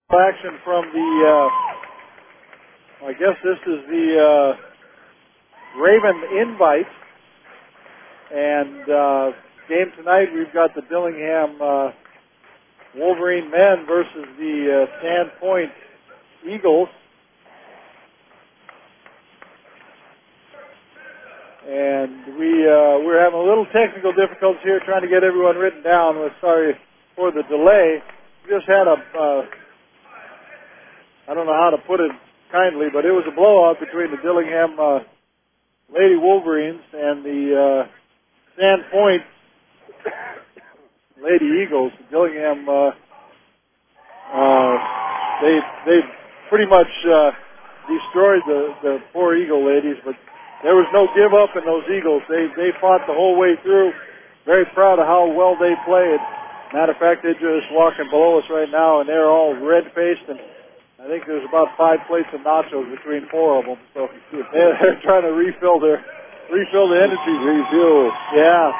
action from the, I guess this is the Raven Invite. And game tonight, we've got the Dillingham Wolverine men versus the Sandpoint Eagles. And we're having a little technical difficulties here trying to get everyone written down. We're sorry for the delay. We just had I don't know how to put it kindly, but it was a blowout between the Dillingham Lady Wolverines and the Sandpoint Lady Eagles. Dillingham, they pretty much destroyed the poor Eagle ladies, but there was no give up in those Eagles. They fought the whole way through. Very proud of how well they played. Matter of fact, they're just walking below us right now, and they're all red-faced, and I think there's about 5 plates of nachos between 4 of them. So they're trying to refill the energy. Refuel. Yeah.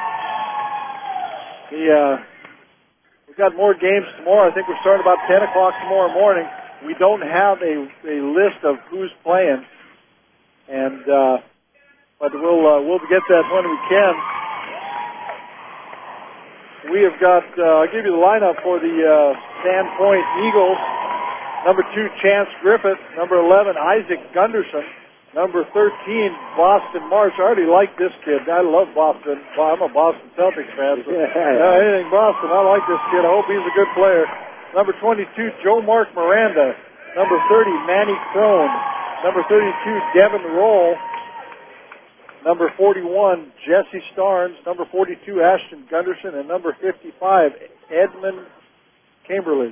We've got more games tomorrow. I think we're starting about 10 o'clock tomorrow morning. We don't have a list of who's playing, and but we'll get that when we can. We have got, I'll give you the lineup for the Sandpoint Eagles. Number 2, Chance Griffith. Number 11, Isaac Gunderson. Number 13, Boston Marsh. I already like this kid. I love Boston. I'm a Boston Celtics fan. So anything Boston, I like this kid. I hope he's a good player. Number 22, Joe Mark Miranda. Number 30, Manny Crone. Number 32, Devin Roll. Number 41, Jesse Starnes. Number 42, Ashton Gunderson. And number 55, Edmund Camberledge.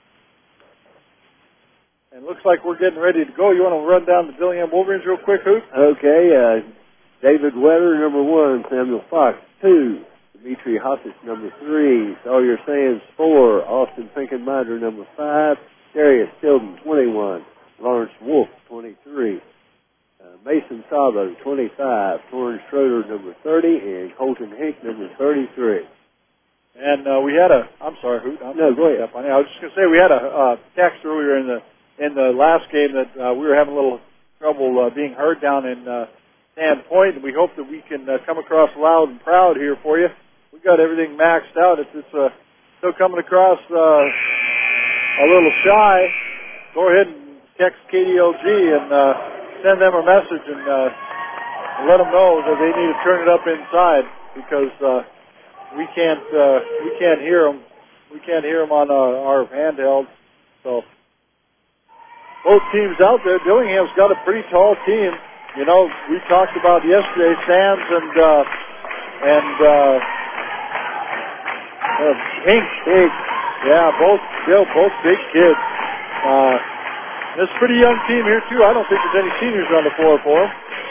And looks like we're getting ready to go. You want to run down the Dillingham Wolverines real quick, Hoot? Okay. David Wetter, number 1. Samuel Fox, 2. Dimitri Hoppus, number 3. Sawyer Sands, 4. Austin Finkenmeyer, number 5. Darius Tilden, 21. Lawrence Wolf, 23. Mason Sabo, 25. Torrin Schroeder, number 30. And Colton Hink, number 33. And we had I'm sorry, Hoot. No, go ahead. I was just going to say we had a text earlier in the last game that we were having a little trouble being heard down in Sandpoint, and we hope that we can come across loud and proud here for you. We got everything maxed out. If it's still coming across a little shy, go ahead and text KDLG and send them a message and let them know that they need to turn it up inside because we can't hear them. We can't hear them on our handheld. So. Both teams out there. Dillingham's got a pretty tall team. You know, we talked about yesterday, Sands and Hink. Yeah, both big kids. This is a pretty young team here too. I don't think there's any seniors on the floor for them.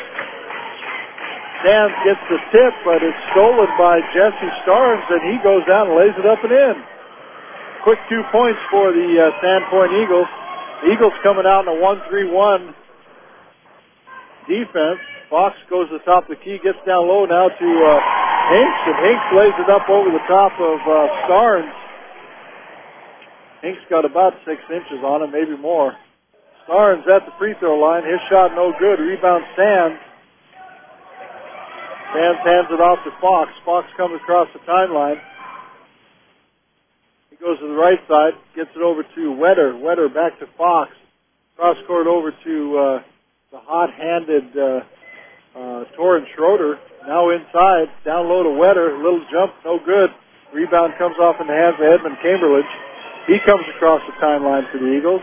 Sands gets the tip, but it's stolen by Jesse Starnes, and he goes down and lays it up and in. Quick 2 points for the Sandpoint Eagles. The Eagles coming out in a 1-3-1 defense. Fox goes to the top of the key, gets down low now to Hinks, and Hinks lays it up over the top of Starnes. Hinks got about 6 inches on him, maybe more. Starnes at the free throw line. His shot no good. Rebound Sands. Sands hands it off to Fox. Fox comes across the timeline. Goes to the right side, gets it over to Wetter. Wetter back to Fox. Cross court over to the hot-handed Torrin Schroeder. Now inside, down low to Wetter. Little jump, no good. Rebound comes off in the hands of Edmund Camberledge. He comes across the timeline for the Eagles.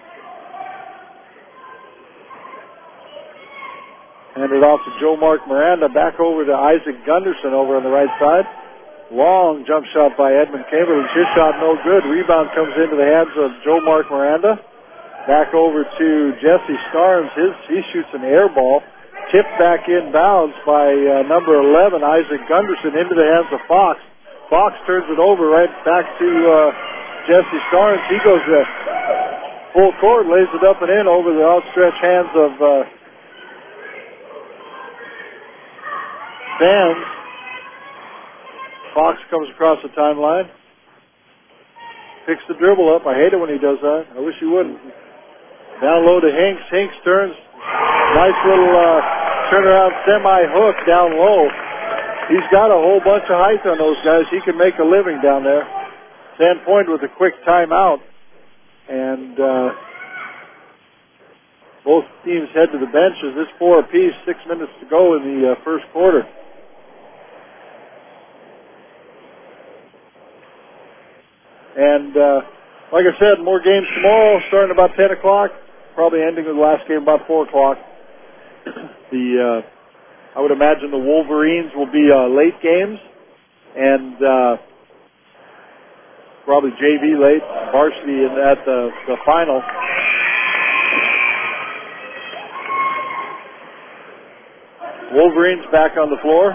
Handed off to Joe Mark Miranda. Back over to Isaac Gunderson over on the right side. Long jump shot by Edmund Camberledge. His shot no good. Rebound comes into the hands of Joe Mark Miranda. Back over to Jesse Starnes. He shoots an air ball. Tipped back inbounds by number 11, Isaac Gunderson, into the hands of Fox. Fox turns it over right back to Jesse Starnes. He goes full court, lays it up and in over the outstretched hands of Sands. Fox comes across the timeline. Picks the dribble up. I hate it when he does that. I wish he wouldn't. Down low to Hinks. Hinks turns. Nice little turnaround semi-hook down low. He's got a whole bunch of height on those guys. He can make a living down there. Sandpoint with a quick timeout. And both teams head to the benches. This 4 apiece, 6 minutes to go in the first quarter. And like I said, more games tomorrow, starting about 10 o'clock, probably ending with the last game about 4 o'clock. I would imagine the Wolverines will be late games, and probably JV late, varsity at the final. Wolverines back on the floor.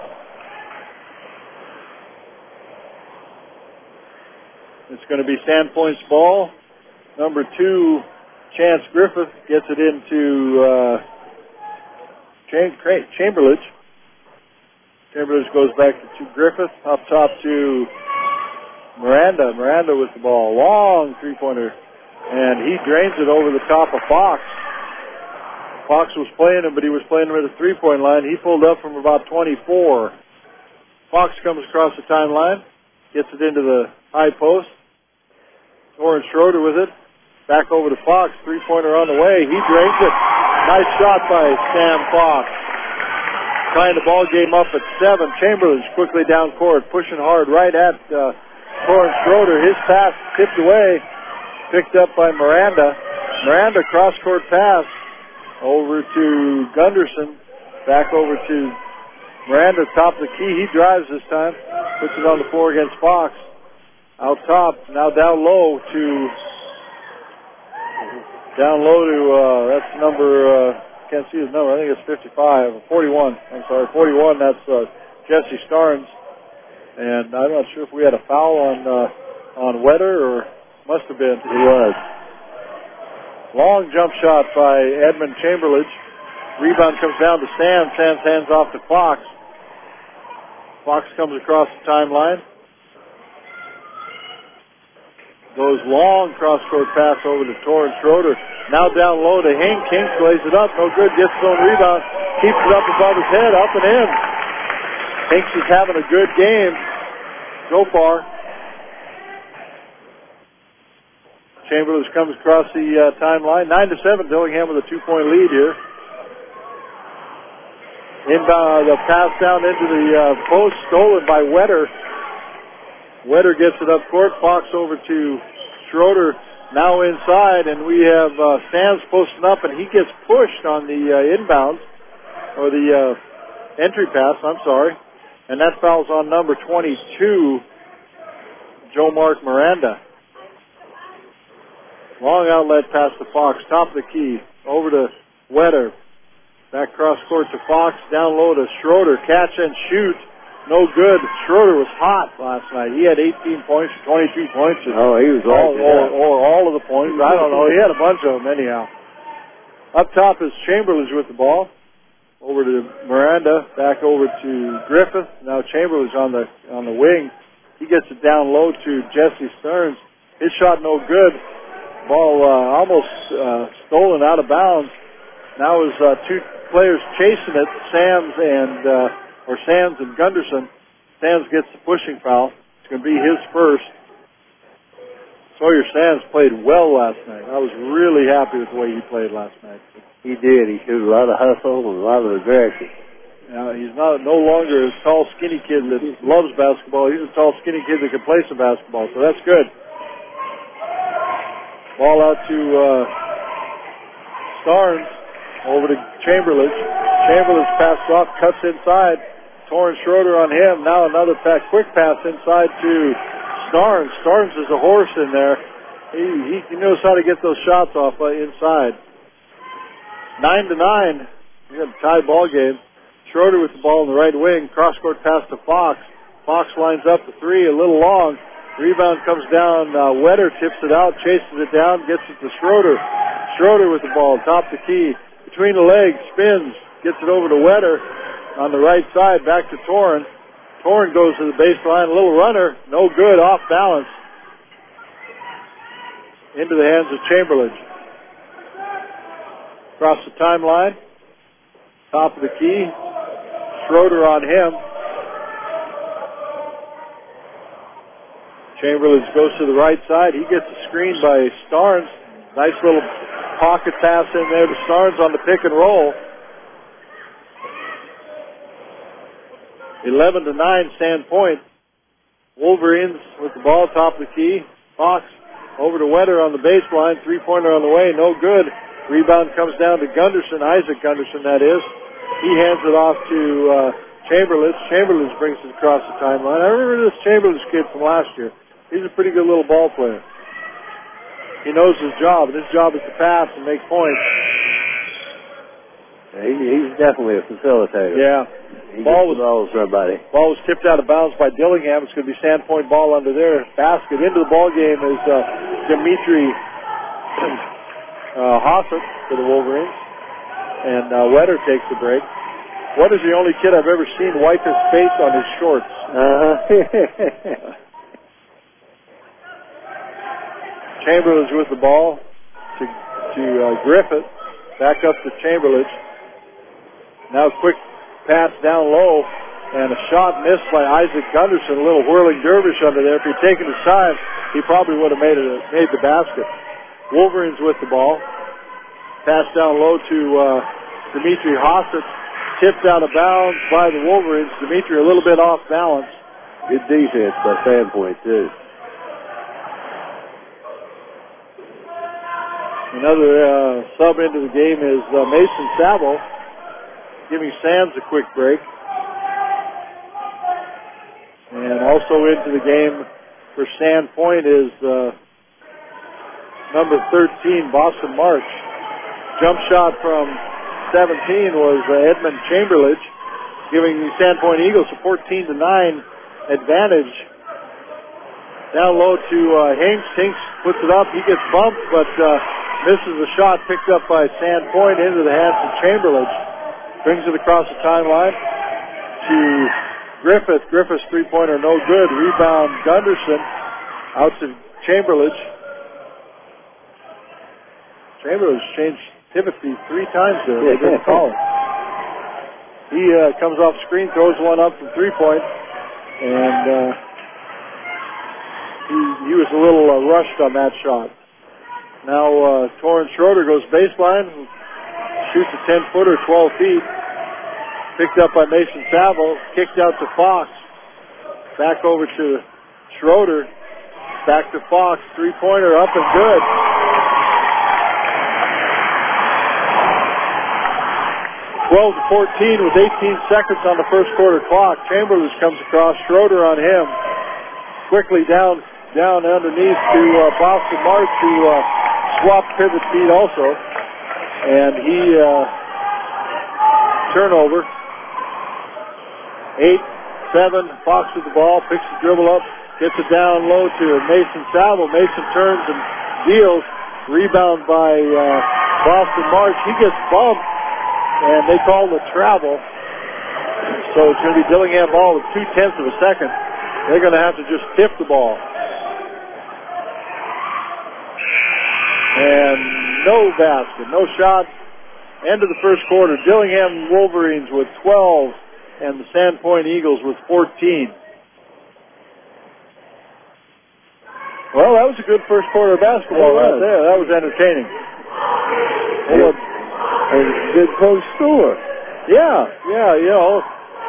It's going to be Sandpoint's ball. Number 2, Chance Griffith gets it into Chamberlain. Chamberlain goes back to Griffith. Up top to Miranda. Miranda with the ball. Long three-pointer. And he drains it over the top of Fox. Fox was playing him, but he was playing him at the three-point line. He pulled up from about 24. Fox comes across the timeline. Gets it into the high post. Torrance Schroeder with it. Back over to Fox. Three-pointer on the way. He drains it. Nice shot by Sam Fox. Tying the ball game up at 7. Chamberlain's quickly down court, pushing hard right at Torrance Schroeder. His pass tipped away. Picked up by Miranda. Miranda cross-court pass over to Gunderson. Back over to Miranda, top of the key. He drives this time. Puts it on the floor against Fox. Out top, now down low to that's number, can't see his number, I think it's 55, 41, I'm sorry, 41, that's Jesse Starnes. And I'm not sure if we had a foul on Wetter, or must have been. He was. Long jump shot by Edmund Chamberlain. Rebound comes down to Sam. Sam's hands off to Fox. Fox comes across the timeline. Goes long cross-court pass over to Torrance Schroeder. Now down low to Hink. Hink lays it up. No good. Gets his own rebound. Keeps it up above his head. Up and in. Hinks is having a good game so far. Chamberlain comes across the timeline. 9-7. Dillingham with a 2-point lead here. Inbound, the pass down into the post. Stolen by Wetter. Wetter gets it up court. Fox over to Schroeder. Now inside, and we have Sands posting up, and he gets pushed on the inbounds, or the entry pass, I'm sorry. And that fouls on number 22, Joe Mark Miranda. Long outlet pass to Fox. Top of the key. Over to Wetter. Back cross court to Fox. Down low to Schroeder. Catch and shoot. No good. Schroeder was hot last night. He had 18 points, 22 points. He was all of the points. I don't know. He had a bunch of them anyhow. Up top is Chamberlain with the ball. Over to Miranda. Back over to Griffith. Now Chamberlain's on the wing. He gets it down low to Jesse Stearns. His shot no good. Ball almost stolen out of bounds. Now is two players chasing it. Sands and Gunderson. Sands gets the pushing foul. It's going to be his first. Sawyer Sands played well last night. I was really happy with the way he played last night. He did. He showed a lot of hustle and a lot of aggression. Now, he's no longer a tall, skinny kid that loves basketball. He's a tall, skinny kid that can play some basketball, so that's good. Ball out to Starnes. Over to Chamberlain. Chamberlain's passed off, cuts inside. Torrance Schroeder on him. Now another quick pass inside to Starnes. Starnes is a horse in there. He knows how to get those shots off inside. 9-9. We got a tie ball game. Schroeder with the ball in the right wing. Cross-court pass to Fox. Fox lines up the three, a little long. Rebound comes down. Wetter tips it out, chases it down, gets it to Schroeder. Schroeder with the ball, top the key. Between the legs, spins, gets it over to Wetter on the right side, back to Torrin. Torrin goes to the baseline, a little runner, no good, off balance. into the hands of Chamberlain. Across the timeline, top of the key, Schroeder on him. Chamberlain goes to the right side. He gets a screen by Starnes. Nice little pocket pass in there to Starnes on the pick and roll. 11-9, Sandpoint. Wolverines with the ball, top of the key. Fox over to Wetter on the baseline. Three-pointer on the way, no good. Rebound comes down to Gunderson, Isaac Gunderson, that is. He hands it off to Chamberlain. Chamberlain brings it across the timeline. I remember this Chamberlain kid from last year. He's a pretty good little ball player. He knows his job, and his job is to pass and make points. He's definitely a facilitator. Yeah. Ball was tipped out of bounds by Dillingham. It's going to be Sandpoint ball under their basket. Into the ball game is Dimitri Hossett for the Wolverines. And Wetter takes the break. Wetter's the only kid I've ever seen wipe his face on his shorts. Chamberlain's with the ball to Griffith. Back up to Chamberlain. Now quick pass down low, and a shot missed by Isaac Gunderson. A little whirling dervish under there. If he'd taken his time, he probably would have made the basket. Wolverines with the ball. Pass down low to Dimitri Hossett. Tipped out of bounds by the Wolverines. Dimitri a little bit off balance. Good defense by Sandpoint, too. Another sub into the game is Mason Sabo, giving Sands a quick break. And also into the game for Sandpoint is number 13, Boston March. Jump shot from 17 was Edmund Chamberlain, giving the Sandpoint Eagles a 14-9 advantage. Down low to Hinks. Hinks puts it up. He gets bumped, but misses a shot picked up by Sandpoint into the hands of Chamberlain. Brings it across the timeline to Griffith. Griffith's three-pointer no good. Rebound Gunderson out to Chamberlain. Chamberlain's changed Timothy 3 times there. They didn't call it. He comes off screen, throws one up from three-point, and he was a little rushed on that shot. Now Torrance Schroeder goes baseline, shoots a 10-footer, 12 feet. Picked up by Mason Savo, kicked out to Fox. Back over to Schroeder. Back to Fox, three-pointer up and good. (12-14) with 18 seconds on the first quarter clock. Chamberlain comes across, Schroeder on him. Quickly down underneath to Boston March, who swapped pivot feet also. And he turnover. 8-7, Fox with the ball, picks the dribble up, gets it down low to Mason Savo. Mason turns and deals. Rebound by Boston March. He gets bumped, and they call the travel. So it's going to be Dillingham ball with 0.2 of a second. They're going to have to just tip the ball. And no basket, no shot. End of the first quarter. Dillingham Wolverines with 12 and the Sandpoint Eagles with 14. Well, that was a good first quarter of basketball right there. That was entertaining. And a good close score. Yeah, you know.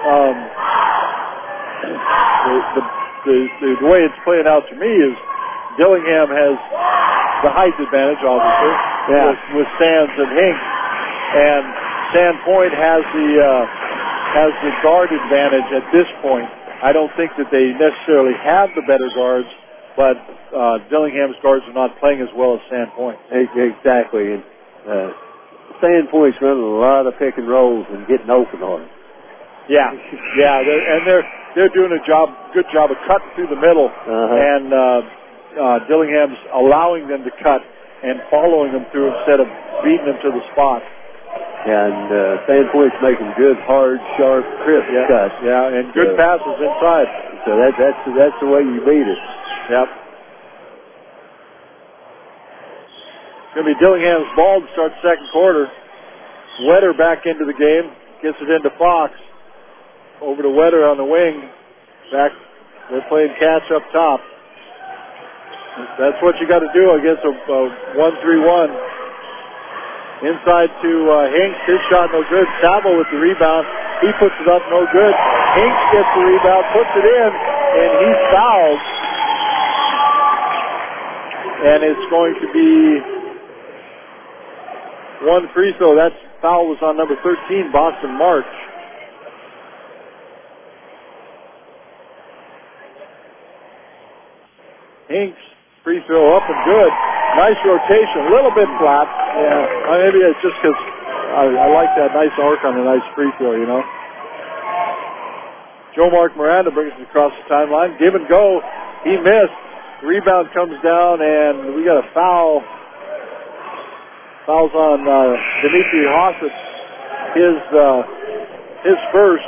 The way it's playing out to me is Dillingham has the height advantage, obviously, with Sands and Hinks, and Sandpoint has the guard advantage at this point. I don't think that they necessarily have the better guards, but Dillingham's guards are not playing as well as Sandpoint. Exactly, and Sandpoint's running a lot of pick and rolls and getting open on it. Yeah, they're doing a good job of cutting through the middle, and Dillingham's allowing them to cut and following them through instead of beating them to the spot. And Sandpoint's making good, hard, sharp, crisp cuts. Yeah, and good passes inside. So that's the way you beat it. Yep. It's going to be Dillingham's ball to start the second quarter. Wetter back into the game. Gets it into Fox. Over to Wetter on the wing. Back. They're playing catch up top. That's what you got to do against a 1-3-1. Inside to Hinks. His shot no good. Sabo with the rebound. He puts it up no good. Hinks gets the rebound, puts it in, and he's fouled. And it's going to be one free throw. That foul was on number 13, Boston March. Hinks, free throw up and good. Nice rotation, a little bit flat. Yeah, maybe it's just because I like that nice arc on a nice free throw, you know. Joe Mark Miranda brings it across the timeline. Give and go. He missed. Rebound comes down, and we got a foul. Fouls on Dimitri Hossett. His first.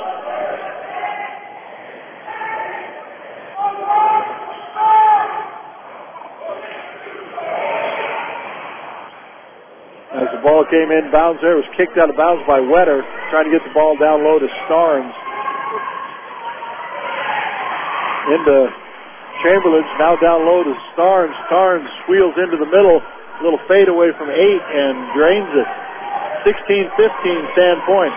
As the ball came in bounds there, it was kicked out of bounds by Wetter, trying to get the ball down low to Starnes. Into Chamberlain, now down low to Starnes. Starnes wheels into the middle, a little fade away from 8 and drains it. 16-15 Sandpoint.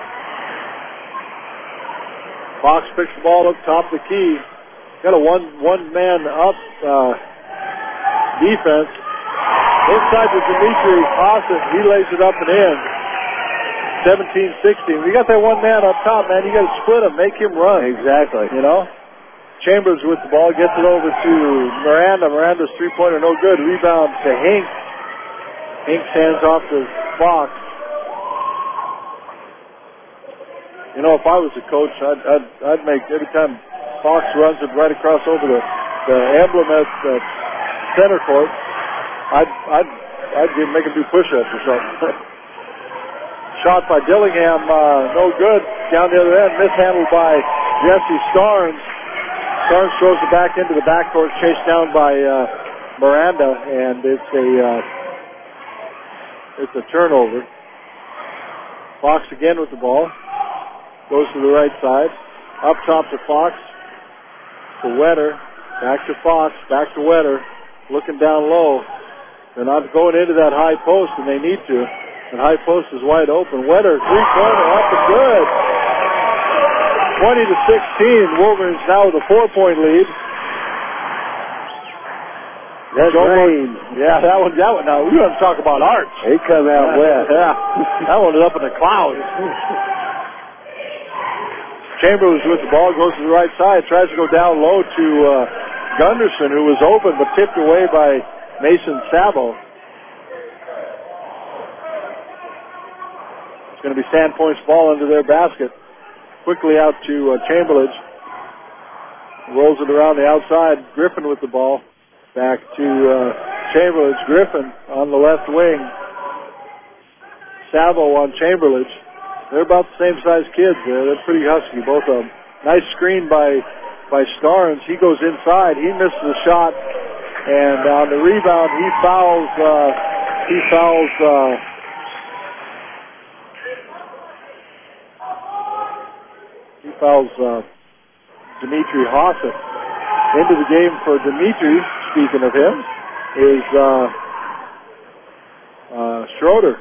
Fox picks the ball up top of the key. Got a one-man up defense. Inside to Dimitri Hossett. He lays it up and in. 17-16. We got that one man up top, man. You got to split him. Make him run. Exactly. You know? Chambers with the ball. Gets it over to Miranda. Miranda's three-pointer. No good. Rebound to Hinks. Hinks hands off to Fox. You know, if I was a coach, I'd make every time Fox runs it right across over the emblem at the center court, I'd make him do push-ups or something. Shot by Dillingham, no good. Down the other end, mishandled by Jesse Starnes. Starnes throws it back into the backcourt, chased down by Miranda, and it's a turnover. Fox again with the ball. Goes to the right side. Up top to Fox. To Wetter. Back to Fox. Back to Wetter. Looking down low. They're not going into that high post, and they need to. The high post is wide open. Wetter, three-pointer, up and good. 20-16. Wolverines now with a 4-point lead. That's rain. Yeah, that one. Now, we want to talk about arch. He come out wet. Yeah. That one is up in the clouds. Chambers with the ball, goes to the right side, tries to go down low to Gunderson, who was open but tipped away by Mason Sabo. It's going to be Sandpoint's ball under their basket. Quickly out to Chamberlain. Rolls it around the outside. Griffin with the ball. Back to Chamberlain. Griffin on the left wing. Sabo on Chamberlain. They're about the same size kids there. They're pretty husky, both of them. Nice screen by Starnes. He goes inside. He misses the shot. And on the rebound, he fouls Dimitri Hossett. Into the game for Dimitri, speaking of him, is Schroeder.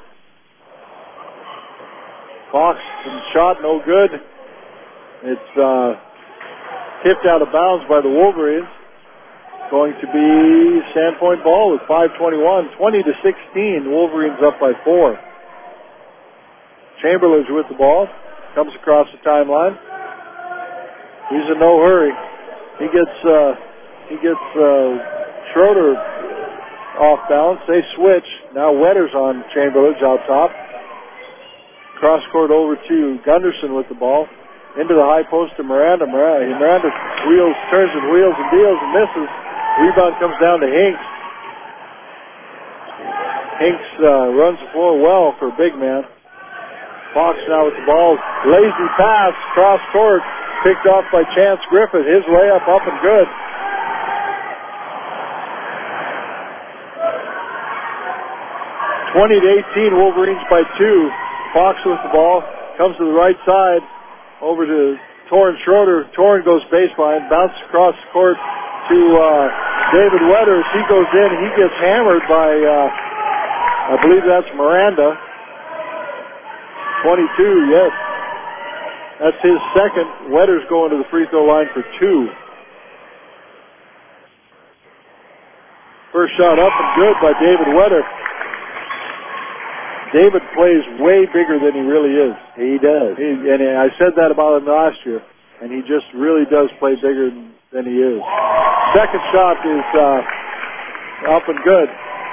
Fox shot no good. It's tipped out of bounds by the Wolverines. Going to be Sandpoint ball with 5:21, 20-16. Wolverines up by 4. Chamberlain's with the ball. Comes across the timeline. He's in no hurry. He gets Schroeder off balance. They switch. Now Wetter's on Chamberlain's out top. Cross court over to Gunderson with the ball. Into the high post to Miranda. Miranda wheels, turns and wheels and deals and misses. Rebound comes down to Hinks. Hinks runs the floor well for a big man. Fox now with the ball. Lazy pass, cross court. Picked off by Chance Griffith. His layup up and good. 20-18, Wolverines by 2. Fox with the ball, comes to the right side, over to Torrin Schroeder. Torrin goes baseline, bounces across the court to David Weathers. He goes in, he gets hammered by, I believe that's Miranda. 22, yes. That's his second. Weathers going to the free throw line for 2. First shot up and good by David Weathers. David plays way bigger than he really is. He does. And I said that about him last year, and he just really does play bigger than he is. Second shot is up and good.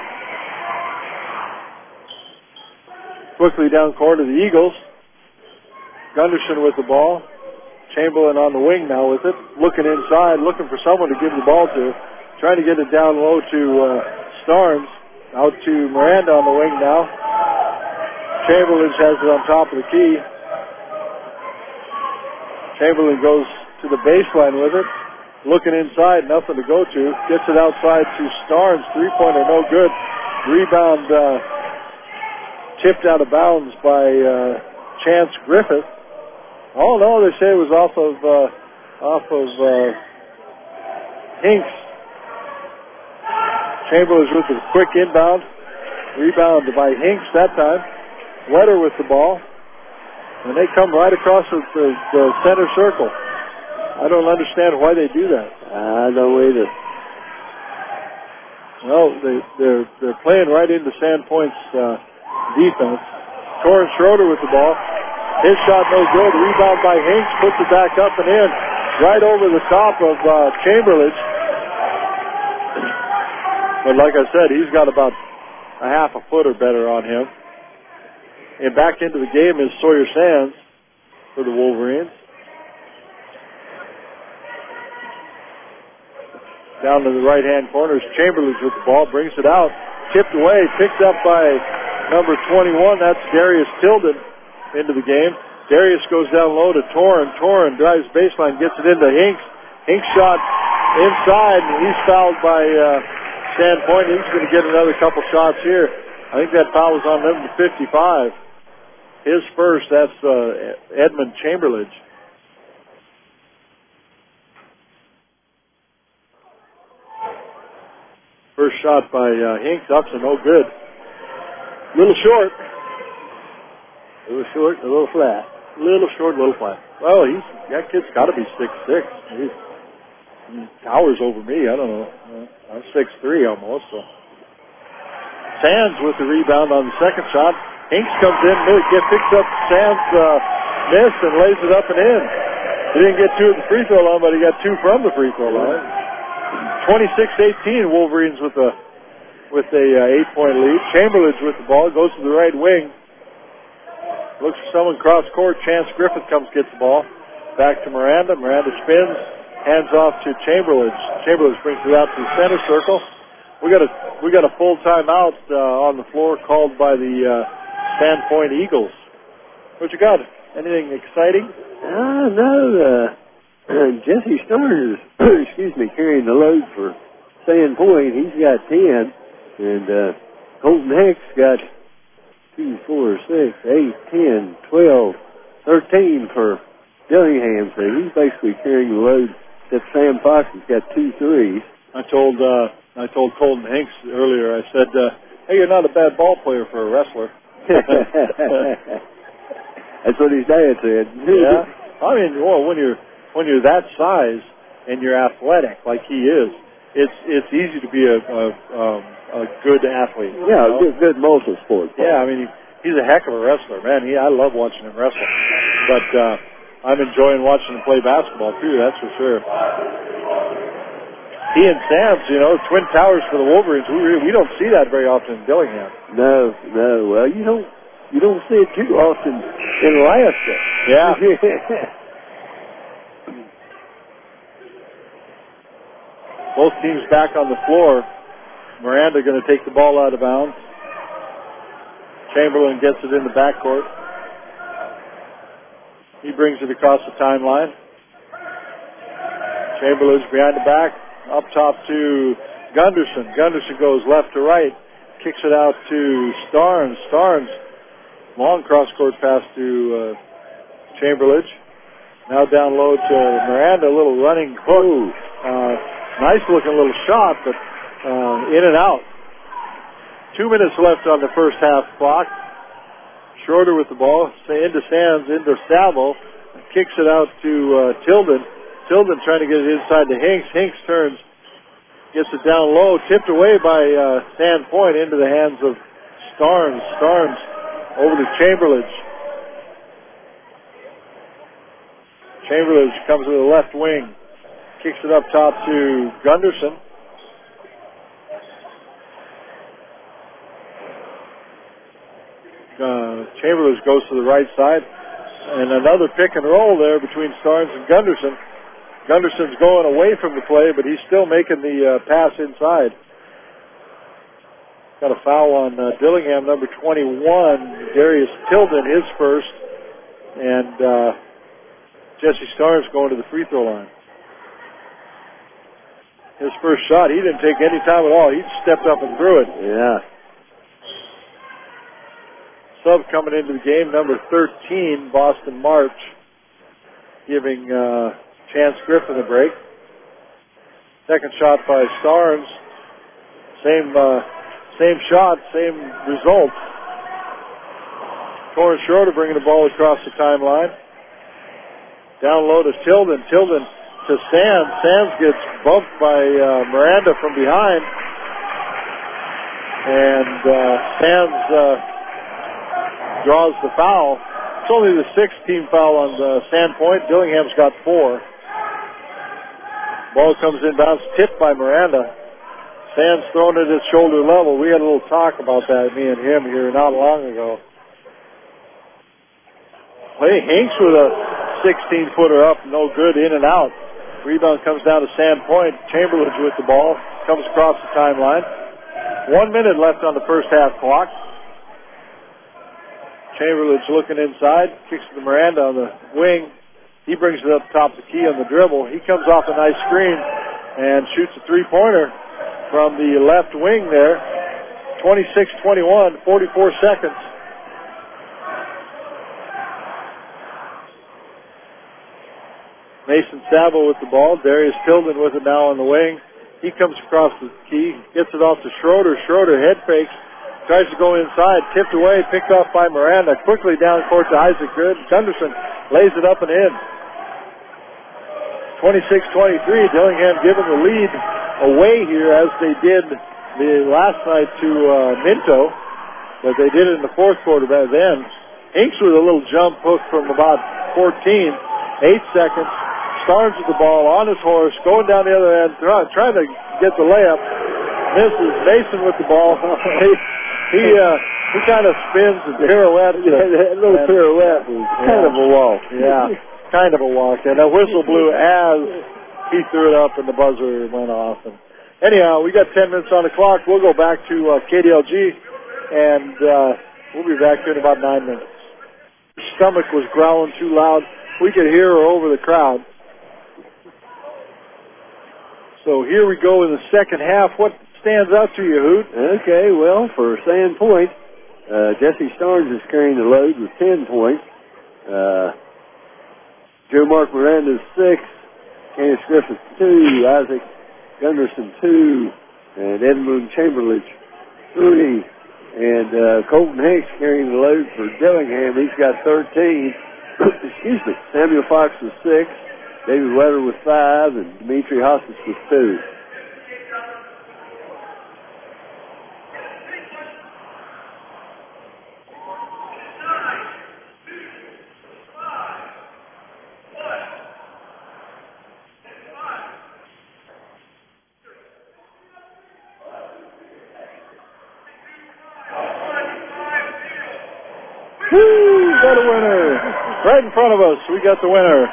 Quickly down court to the Eagles. Gunderson with the ball. Chamberlain on the wing now with it. Looking inside, looking for someone to give the ball to. Trying to get it down low to Starnes. Out to Miranda on the wing now. Chamberlain has it on top of the key. Chamberlain goes to the baseline with it. Looking inside, nothing to go to. Gets it outside to Starnes. Three-pointer, no good. Rebound tipped out of bounds by Chance Griffith. Oh no, they say it was off of Hinks. Chamberlain's with the quick inbound. Rebound by Hinks that time. Wetter with the ball. And they come right across the center circle. I don't understand why they do that. I don't either. Well, they're playing right into Sandpoint's defense. Torrin Schroeder with the ball. His shot no good. Rebound by Hinks. Puts it back up and in. Right over the top of Chamberlain. But like I said, he's got about a half a foot or better on him. And back into the game is Sawyer Sands for the Wolverines. Down to the right-hand corner is Chamberlain with the ball. Brings it out. Tipped away. Picked up by number 21. That's Darius Tilden into the game. Darius goes down low to Torrin. Torrin drives baseline. Gets it into Hinks. Hinks shot inside. And he's fouled by Sandpoint. He's going to get another couple shots here. I think that foul was on number 55. His first, that's Edmund Chamberlain. First shot by Hinks, up and no good. Little short. A little short, a little flat. Little short, little flat. Well, that kid's got to be 6'6". He towers over me. I don't know. I'm 6'3" almost. So. Sands with the rebound on the second shot. Hinks comes in, picks up Sands' miss and lays it up and in. He didn't get 2 at the free throw line, but he got 2 from the free throw line. 26-18, Wolverines with a 8-point lead. Chamberlain's with the ball, goes to the right wing. Looks for someone cross court. Chance Griffith comes, gets the ball. Back to Miranda. Miranda spins, hands off to Chamberlain. Chamberlain brings it out to the center circle. We got a full timeout on the floor called by the Sandpoint Eagles. What you got? Anything exciting? No. Jesse Starnes, carrying the load for Sandpoint. He's got 10, and Colton Hicks got 2, 4, 6, 8, 10, 12, 13 for Dillingham. So he's basically carrying the load. That Sam Fox has got 2 threes. I told Colton Hinks earlier. I said, "Hey, you're not a bad ball player for a wrestler." That's what his dad said. Yeah, I mean, well, when you're that size and you're athletic like he is, it's easy to be a good athlete. Yeah, you know? good muscle sport. Yeah, I mean, he's a heck of a wrestler, man. I love watching him wrestle, but I'm enjoying watching him play basketball too. That's for sure. He and Sam's, twin towers for the Wolverines. We don't see that very often in Dillingham. No. Well, you don't see it too often in Alaska. Yeah. Both teams back on the floor. Miranda going to take the ball out of bounds. Chamberlain gets it in the backcourt. He brings it across the timeline. Chamberlain's behind the back. Up top to Gunderson. Gunderson goes left to right. kicks it out to Starnes. Starnes, long cross-court pass to Chamberlain. Now down low to Miranda, a little running hook. Nice-looking little shot, but in and out. 2 minutes left on the first half clock. Schroeder with the ball, into Sands, into Savo. Kicks it out to Tilden. Tilden trying to get it inside to Hinks. Hinks turns, gets it down low, tipped away by Sandpoint into the hands of Starnes. Starnes over to Chamberlain. Chamberlain comes to the left wing. Kicks it up top to Gunderson. Chamberlain goes to the right side. And another pick and roll there between Starnes and Gunderson. Gunderson's going away from the play, but he's still making the pass inside. Got a foul on Dillingham, number 21, Darius Tilden, his first. And Jesse Starnes going to the free throw line. His first shot, he didn't take any time at all. He stepped up and threw it. Yeah. Sub coming into the game, number 13, Boston March, giving Chance Griffin a break. Second shot by Starnes. Same shot, same result. Torrance Schroeder bringing the ball across the timeline. Down low to Tilden. Tilden to Sands. Sands gets bumped by Miranda from behind. And Sands draws the foul. It's only the sixth team foul on Sandpoint. Dillingham's got 4. Ball comes inbounds, tipped by Miranda. Sands thrown it at shoulder level. We had a little talk about that, me and him here not long ago. Hey, Hinks with a 16-footer up, no good, in and out. Rebound comes down to Sandpoint. Chamberlain with the ball, comes across the timeline. 1 minute left on the first half clock. Chamberlain's looking inside, kicks it to Miranda on the wing. He brings it up top of the key on the dribble. He comes off a nice screen and shoots a three-pointer from the left wing there. 26-21, 44 seconds. Mason Savo with the ball. Darius Tilden with it now on the wing. He comes across the key, gets it off to Schroeder. Schroeder head fakes. Tries to go inside, tipped away, picked off by Miranda. Quickly down court to Isaac Gunderson. Lays it up and in. 26-23, Dillingham giving the lead away here as they did the last night to Minto. But they did it in the fourth quarter back then. Hinks with a little jump hook from about 14. 8 seconds. Starnes with the ball on his horse, going down the other end, trying to get the layup. Misses. Mason with the ball. He kind of spins and pirouettes. That little pirouette was kind of a walk. Yeah, kind of a walk. And a whistle blew as he threw it up and the buzzer went off. And anyhow, we got 10 minutes on the clock. We'll go back to KDLG, and we'll be back here in about 9 minutes. Her stomach was growling too loud. We could hear her over the crowd. So here we go in the second half. What stands out to you, Hoot? Okay, well, for Sandpoint, Jesse Starnes is carrying the load with 10 points. Joe Mark Miranda's 6, Candace Griffith 2, Isaac Gunderson 2, and Edmund Chamberlain 3. And Colton Hinks carrying the load for Dillingham. He's got 13. Excuse me. Samuel Fox with 6, David Wetter with 5, and Dimitri Hossis with 2. Got a winner. Right in front of us, we got the winner.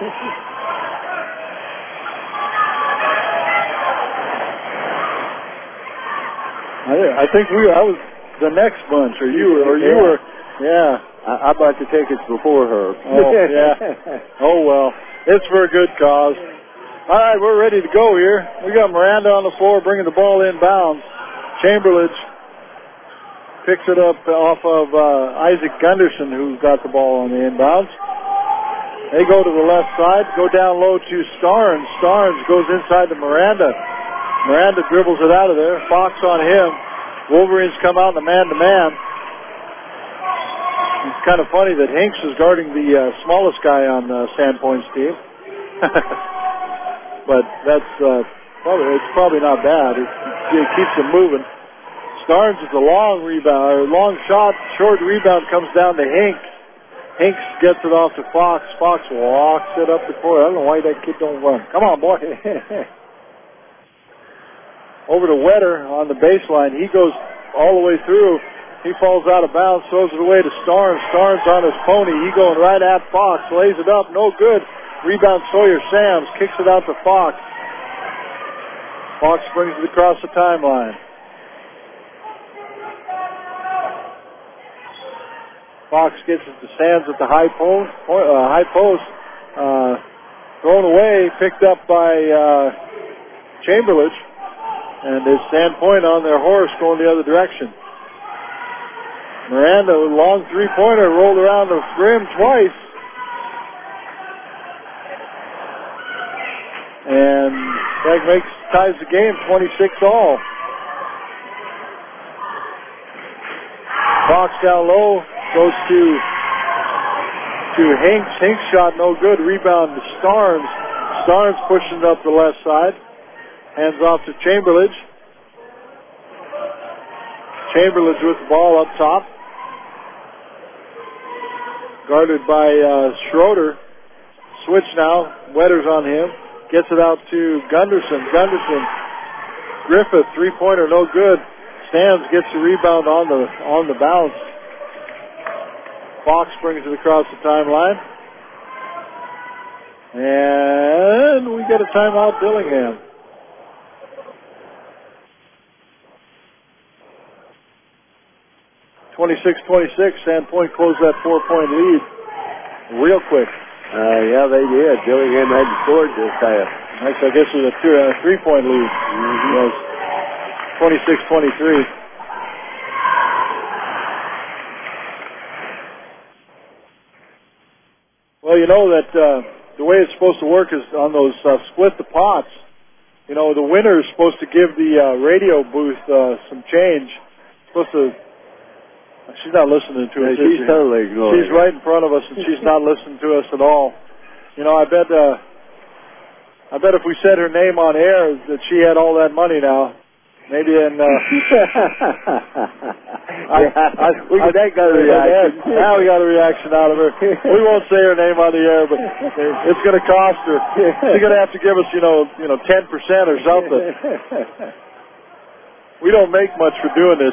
I think I was the next bunch, or you were, yeah. I bought the tickets before her. Oh, yeah. Oh, well. It's for a good cause. All right, we're ready to go here. We got Miranda on the floor bringing the ball inbounds. Chamberlain picks it up off of Isaac Gunderson, who got the ball on the inbounds. They go to the left side, go down low to Starnes. Starnes goes inside to Miranda. Miranda dribbles it out of there. Fox on him. Wolverines come out in the man-to-man. It's kind of funny that Hinks is guarding the smallest guy on Sandpoint's team. But that's probably not bad. It keeps them moving. Starnes is a long rebound, or long shot. Short rebound comes down to Hinks. Hinks gets it off to Fox. Fox walks it up the court. I don't know why that kid don't run. Come on, boy. Over to Wetter on the baseline. He goes all the way through. He falls out of bounds, throws it away to Starnes. Starnes on his pony. He going right at Fox. Lays it up. No good. Rebound Sawyer Sams. Kicks it out to Fox. Fox brings it across the timeline. Fox gets it to Sands at the high post. Thrown away, picked up by Chamberlain. And it's Sandpoint on their horse going the other direction. Miranda with a long three-pointer, rolled around the rim twice. And that ties the game 26-all. Fox down low. Goes to Hinks. Hinks shot no good. Rebound to Starnes. Starnes pushing it up the left side. Hands off to Chamberlain. Chamberlain with the ball up top. Guarded by Schroeder. Switch now. Wetter's on him. Gets it out to Gunderson. Gunderson. Griffith, three-pointer, no good. Stans gets the rebound on the bounce. Fox brings it across the timeline. And we get a timeout, Dillingham. Sandpoint closed that 4-point lead real quick. Yeah, they did. Dillingham hadn't scored this half. Actually, I guess it was a 3-point lead. It was 26-23. Well, you know that the way it's supposed to work is on those split the pots. You know, the winner is supposed to give the radio booth some change. Supposed to. She's not listening to us. Yeah, she's totally ignoring. She's right in front of us, and she's not listening to us at all. You know, I bet if we said her name on air that she had all that money now. Maybe in. We got a reaction. Now we got a reaction out of her. We won't say her name on the air, but it's going to cost her. She's going to have to give us, 10% or something. We don't make much for doing this,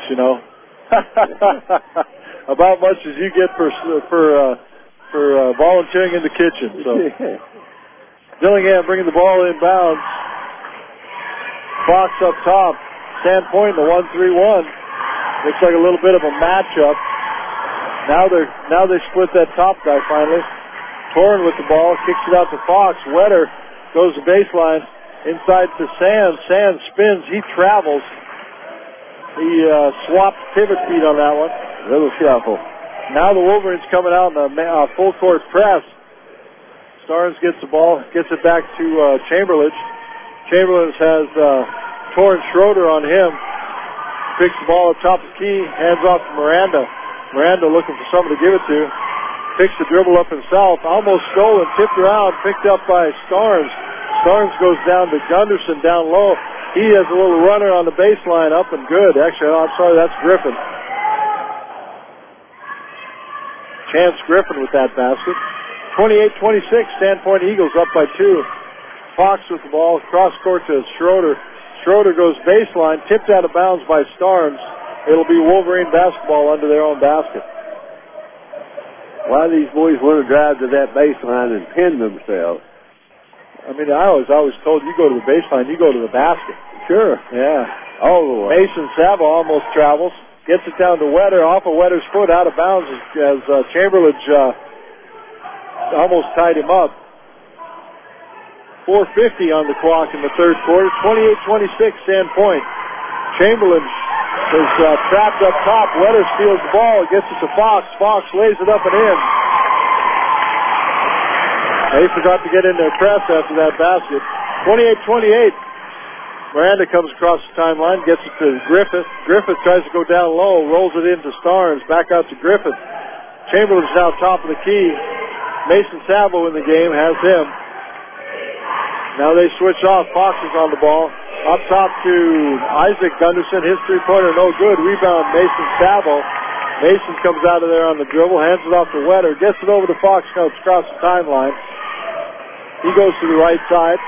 About much as you get for volunteering in the kitchen. So Dillingham bringing the ball inbounds. Fox up top. Sandpoint, the 1-3-1. Looks like a little bit of a matchup. Now they split that top guy finally. Torn with the ball, kicks it out to Fox. Wetter goes to baseline, inside to Sands. Sands spins, he travels. He swapped pivot feet on that one. Little shuffle. Now the Wolverines coming out in a full court press. Starnes gets the ball, gets it back to Chamberlain. Chamberlain has Torrance Schroeder on him. Picks the ball at top of the key, hands off to Miranda. Miranda looking for someone to give it to. Picks the dribble up himself, almost stolen, tipped around, picked up by Starnes. Starnes goes down to Gunderson down low. He has a little runner on the baseline, up and good. Actually, I'm sorry, that's Griffin. Chance Griffin with that basket. 28-26, Sandpoint Eagles up by 2. Fox with the ball, cross court to Schroeder. Schroeder goes baseline, tipped out of bounds by Starnes. It'll be Wolverine basketball under their own basket. Why these boys want to drive to that baseline and pin themselves? I mean, I was always told you go to the baseline, you go to the basket. Sure. Yeah. All the way. Mason Sava almost travels. Gets it down to Wetter, off of Wetter's foot, out of bounds as Chamberlain almost tied him up. 4:50 on the clock in the third quarter. 28-26, Sandpoint. Chamberlain is trapped up top. Wetter steals the ball, gets it to Fox. Fox lays it up and in. They forgot to get in their press after that basket. 28-28. Miranda comes across the timeline, gets it to Griffith. Griffith tries to go down low, rolls it into Starnes, back out to Griffith. Chamberlain's now top of the key. Mason Savo in the game, has him. Now they switch off. Fox is on the ball. Up top to Isaac Gunderson. His three-pointer no good. Rebound Mason Savo. Mason comes out of there on the dribble, hands it off to Wetter, gets it over to Fox, comes across the timeline. He goes to the right side.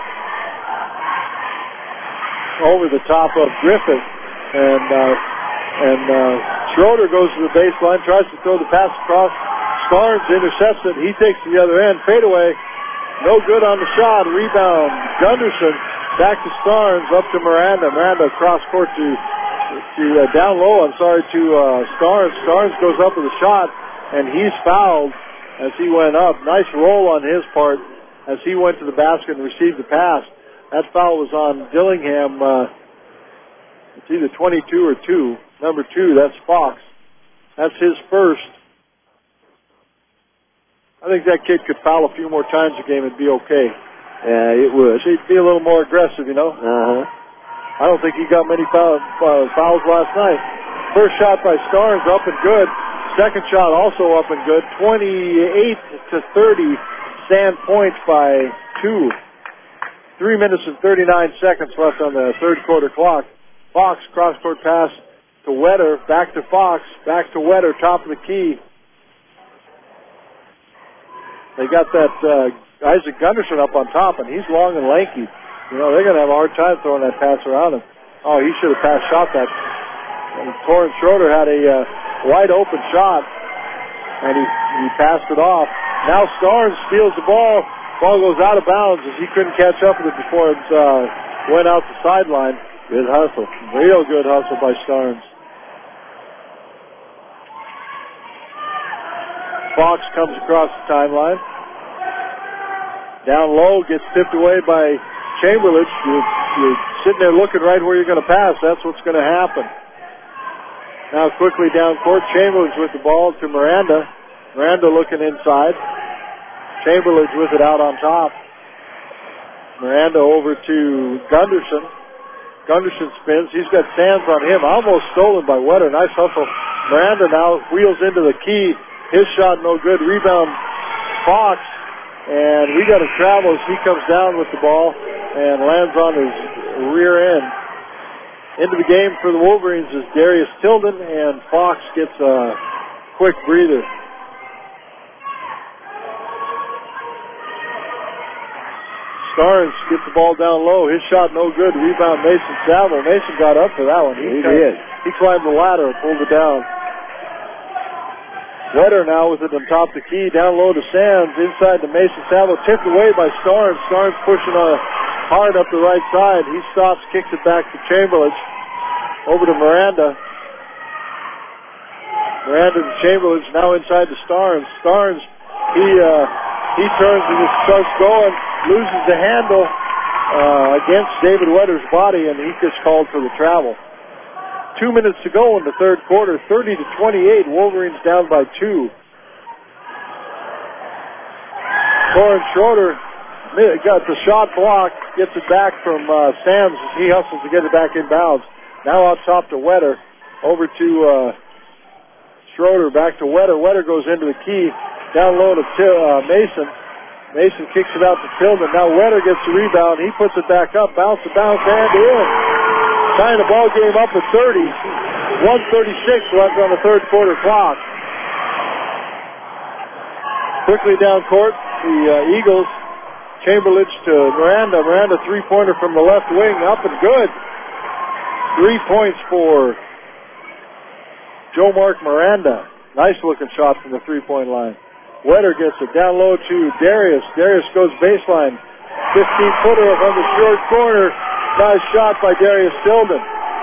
Over the top of Griffith, and Schroeder goes to the baseline, tries to throw the pass across. Starnes intercepts it. He takes to the other end. Fadeaway, no good on the shot. Rebound Gunderson, back to Starnes, up to Miranda. Miranda cross court to down low. To Starnes. Starnes goes up with a shot, and he's fouled as he went up. Nice roll on his part as he went to the basket and received the pass. That foul was on Dillingham. It's either 22 or 2. Number 2, that's Fox. That's his first. I think that kid could foul a few more times a game and be okay. Yeah, it would. He'd be a little more aggressive, you know. I don't think he got many fouls last night. First shot by Starnes, up and good. Second shot also up and good. 28-30. Sand Point by 2. 3 minutes and 39 seconds left on the third quarter clock. Fox, cross-court pass to Wetter, back to Fox, back to Wetter, top of the key. They got that Isaac Gunderson up on top, and he's long and lanky. You know, they're going to have a hard time throwing that pass around him. Oh, he should have shot that. And Torrance Schroeder had a wide-open shot, and he passed it off. Now Starnes steals the ball. Ball goes out of bounds as he couldn't catch up with it before it went out the sideline. Good hustle. Real good hustle by Starnes. Fox comes across the timeline. Down low, gets tipped away by Chamberlain. You're sitting there looking right where you're going to pass. That's what's going to happen. Now quickly down court, Chamberlain's with the ball to Miranda. Miranda looking inside. Chamberlain's with it out on top. Miranda over to Gunderson. Gunderson spins. He's got Sands on him. Almost stolen by Wetter. Nice hustle. Miranda now wheels into the key. His shot no good. Rebound Fox. And we got to travel as he comes down with the ball and lands on his rear end. Into the game for the Wolverines is Darius Tilden, and Fox gets a quick breather. Starnes gets the ball down low. His shot no good. Rebound Mason Savo. Mason got up for that one. He did. He climbed the ladder and pulled it down. Wetter now with it on top of the key. Down low to Sands. Inside to Mason Savo. Tipped away by Starnes. Starnes pushing hard up the right side. He stops, kicks it back to Chamberlain. Over to Miranda. Miranda to Chamberlain. Now inside to Starnes. Starnes, he turns and just starts going. Loses the handle against David Wetter's body, and he gets called for the travel. 2 minutes to go in the third quarter, 30-28. Wolverines down by 2. Torrance Schroeder got the shot blocked, gets it back from Sands as he hustles to get it back inbounds. Now out top to Wetter, over to Schroeder, back to Wetter. Wetter goes into the key, down low to Mason. Mason kicks it out to Tillman. Now Wetter gets the rebound. He puts it back up. Bounce, and in. Tying the ball game up at 30. 1:36 left on the third quarter clock. Quickly down court, the Eagles. Chamberlain to Miranda. Miranda three-pointer from the left wing. Up and good. 3 points for Joe Mark Miranda. Nice looking shot from the three-point line. Wetter gets it down low to Darius. Darius goes baseline. 15-footer from the short corner. Nice shot by Darius Tilden.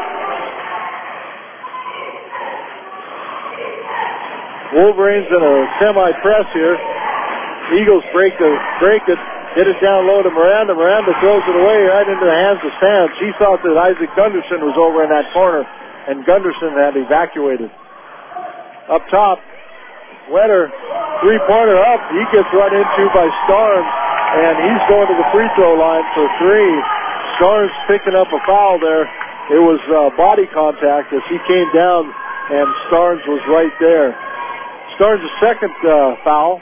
Wolverines in a semi-press here. Eagles break it. Get it down low to Miranda. Miranda throws it away right into the hands of Sands. He thought that Isaac Gunderson was over in that corner. and Gunderson had evacuated. Up top, Wetter, three-pointer up. He gets run into by Starnes, and he's going to the free throw line for three. Starnes picking up a foul there. It was body contact as he came down, and Starnes was right there. Starnes' second foul.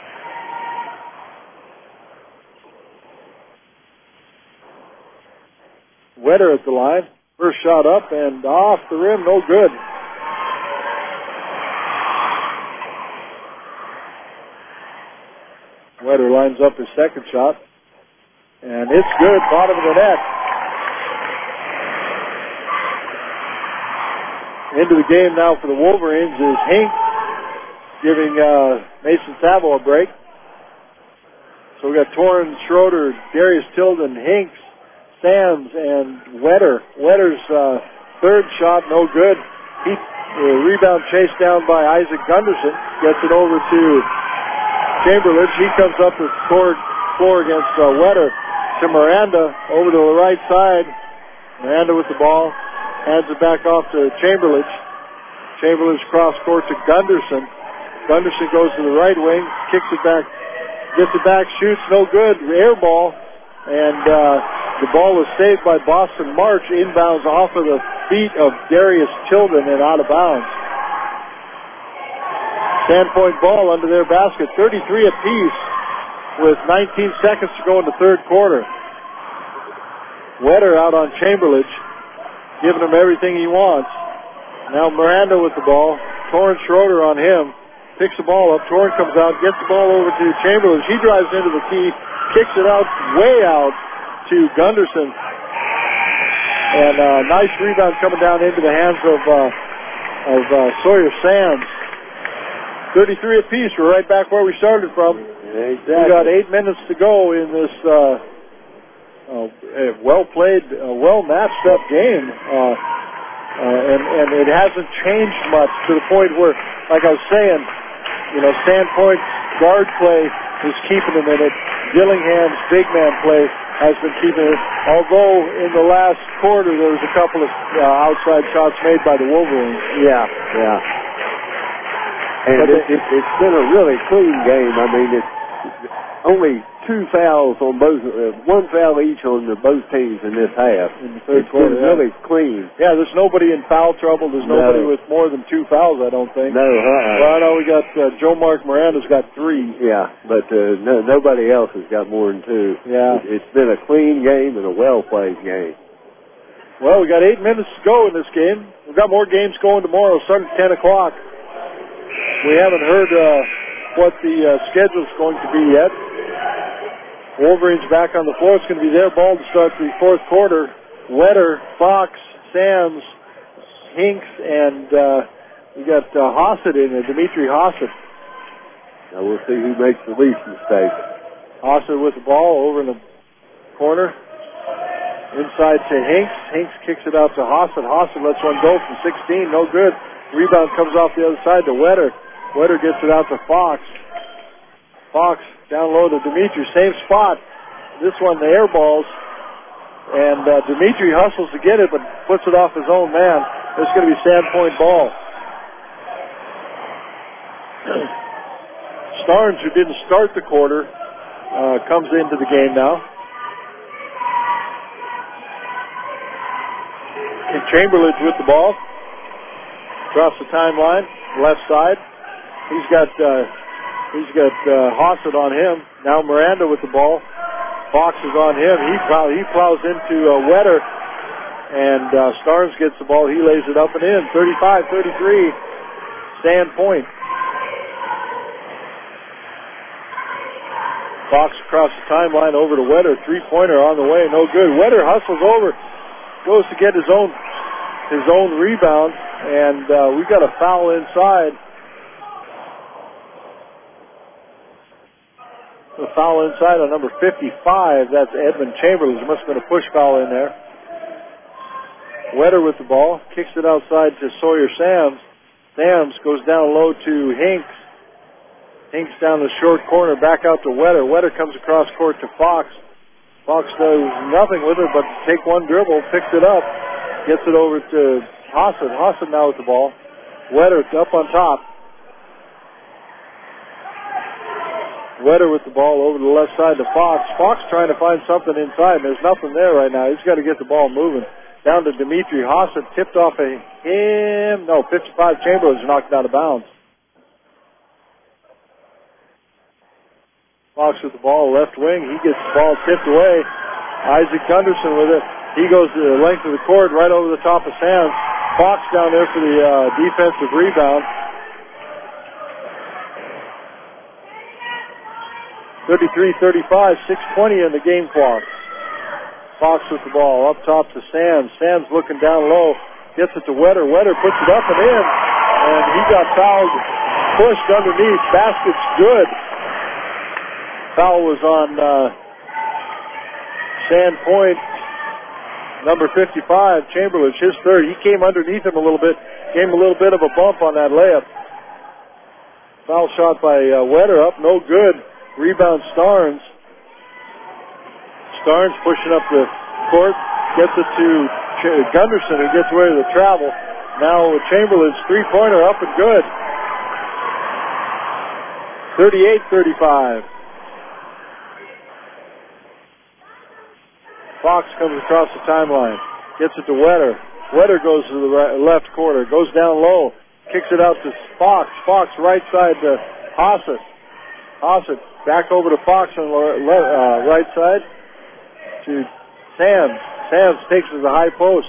Wetter at the line. First shot up and off the rim, no good. Wetter lines up his second shot, and it's good, bottom of the net. Into the game now for the Wolverines is Hink, giving Mason Savo a break. So we got Torrin, Schroeder, Darius Tilden, Hinks, Sands, and Wetter. Wetter's third shot, no good. Rebound chased down by Isaac Gunderson. Gets it over to Chamberlain. He comes up the floor against Wetter to Miranda. Over to the right side. Miranda with the ball. Hands it back off to Chamberlain. Chamberlain's cross court to Gunderson. Gunderson goes to the right wing. Kicks it back. Gets it back. Shoots. No good. Air ball. And the ball was saved by Boston March. Inbounds off of the feet of Darius Tilden and out of bounds. Sandpoint ball under their basket. 33 apiece with 19 seconds to go in the third quarter. Wetter out on Chamberlain, giving him everything he wants. Now Miranda with the ball. Torrin Schroeder on him. Picks the ball up. Torrin comes out, gets the ball over to Chamberlain. He drives into the key, kicks it out, way out to Gunderson. And a nice rebound coming down into the hands of Sawyer Sands. 33 apiece. We're right back where we started from. Exactly. We got 8 minutes to go in this well-played, well-matched up game. And it hasn't changed much to the point where, like I was saying, Sandpoint's guard play is keeping them in it. Dillingham's big man play has been keeping it. Although in the last quarter there was a couple of outside shots made by the Wolverines. Yeah. And it's been a really clean game. I mean, it's only two fouls on both, one foul each on both teams in this half. In the third quarter, been really clean. Yeah, there's nobody in foul trouble. There's nobody with more than two fouls, I don't think. No, Well, I know we got Joe Mark Miranda's got three. Yeah, but nobody else has got more than two. Yeah. It's been a clean game and a well-played game. Well, we got 8 minutes to go in this game. We've got more games going tomorrow, starting at 10 o'clock. We haven't heard what the schedule's going to be yet. Wolverines back on the floor. It's going to be their ball to start the fourth quarter. Wetter, Fox, Sands, Hinks, and we got Hossett in there, Dimitri Hossett. Now we'll see who makes the least mistake. Hossett with the ball over in the corner. Inside to Hinks. Hinks kicks it out to Hossett. Hossett lets one go from 16. No good. Rebound comes off the other side to Wetter. Wetter gets it out to Fox. Fox down low to Dimitri. Same spot. This one, the air balls. And Dimitri hustles to get it, but puts it off his own man. It's going to be Sandpoint ball. Starnes, who didn't start the quarter, comes into the game now. And Chamberlain with the ball. Across the timeline, left side. He's got Hossett on him. Now Miranda with the ball. Fox is on him. He plows into Wetter, and Starnes gets the ball. He lays it up and in. 35-33, Sandpoint. Fox across the timeline over to Wetter. Three-pointer on the way, no good. Wetter hustles over, goes to get his own rebound, and we got a foul inside. A foul inside on number 55. That's Edmund Chamberlain. There must have been a push foul in there. Wetter with the ball. Kicks it outside to Sawyer Sams. Sams goes down low to Hinks. Hinks down the short corner. Back out to Wetter. Wetter comes across court to Fox. Fox does nothing with it but take one dribble. Picks it up. Gets it over to Hossett now with the ball. Wetter up on top. Wetter with the ball over to the left side to Fox. Fox trying to find something inside, and there's nothing there right now. He's got to get the ball moving. Down to Dimitri Hossett, tipped off of him. No, 55 Chamberlain's knocked out of bounds. Fox with the ball, left wing. He gets the ball tipped away. Isaac Gunderson with it. He goes to the length of the court, right over the top of Sands. Fox down there for the defensive rebound. 33-35, 6:20 in the game clock. Fox with the ball up top to Sands. Sands looking down low, gets it to Wetter. Wetter puts it up and in, and he got fouled, pushed underneath. Basket's good. Foul was on Sandpoint, number 55, Chamberlain, his third. He came underneath him a little bit, gave him a little bit of a bump on that layup. Foul shot by Wetter up, no good. Rebound Starnes. Starnes pushing up the court, gets it to Gunderson, who gets away with the travel. Now Chamberlain's three-pointer up and good. 38-35. Fox comes across the timeline, gets it to Wetter. Wetter goes to the left corner, goes down low, kicks it out to Fox. Fox right side to Hossett. Hossett back over to Fox on the right side to Sands. Sands takes it to the high post.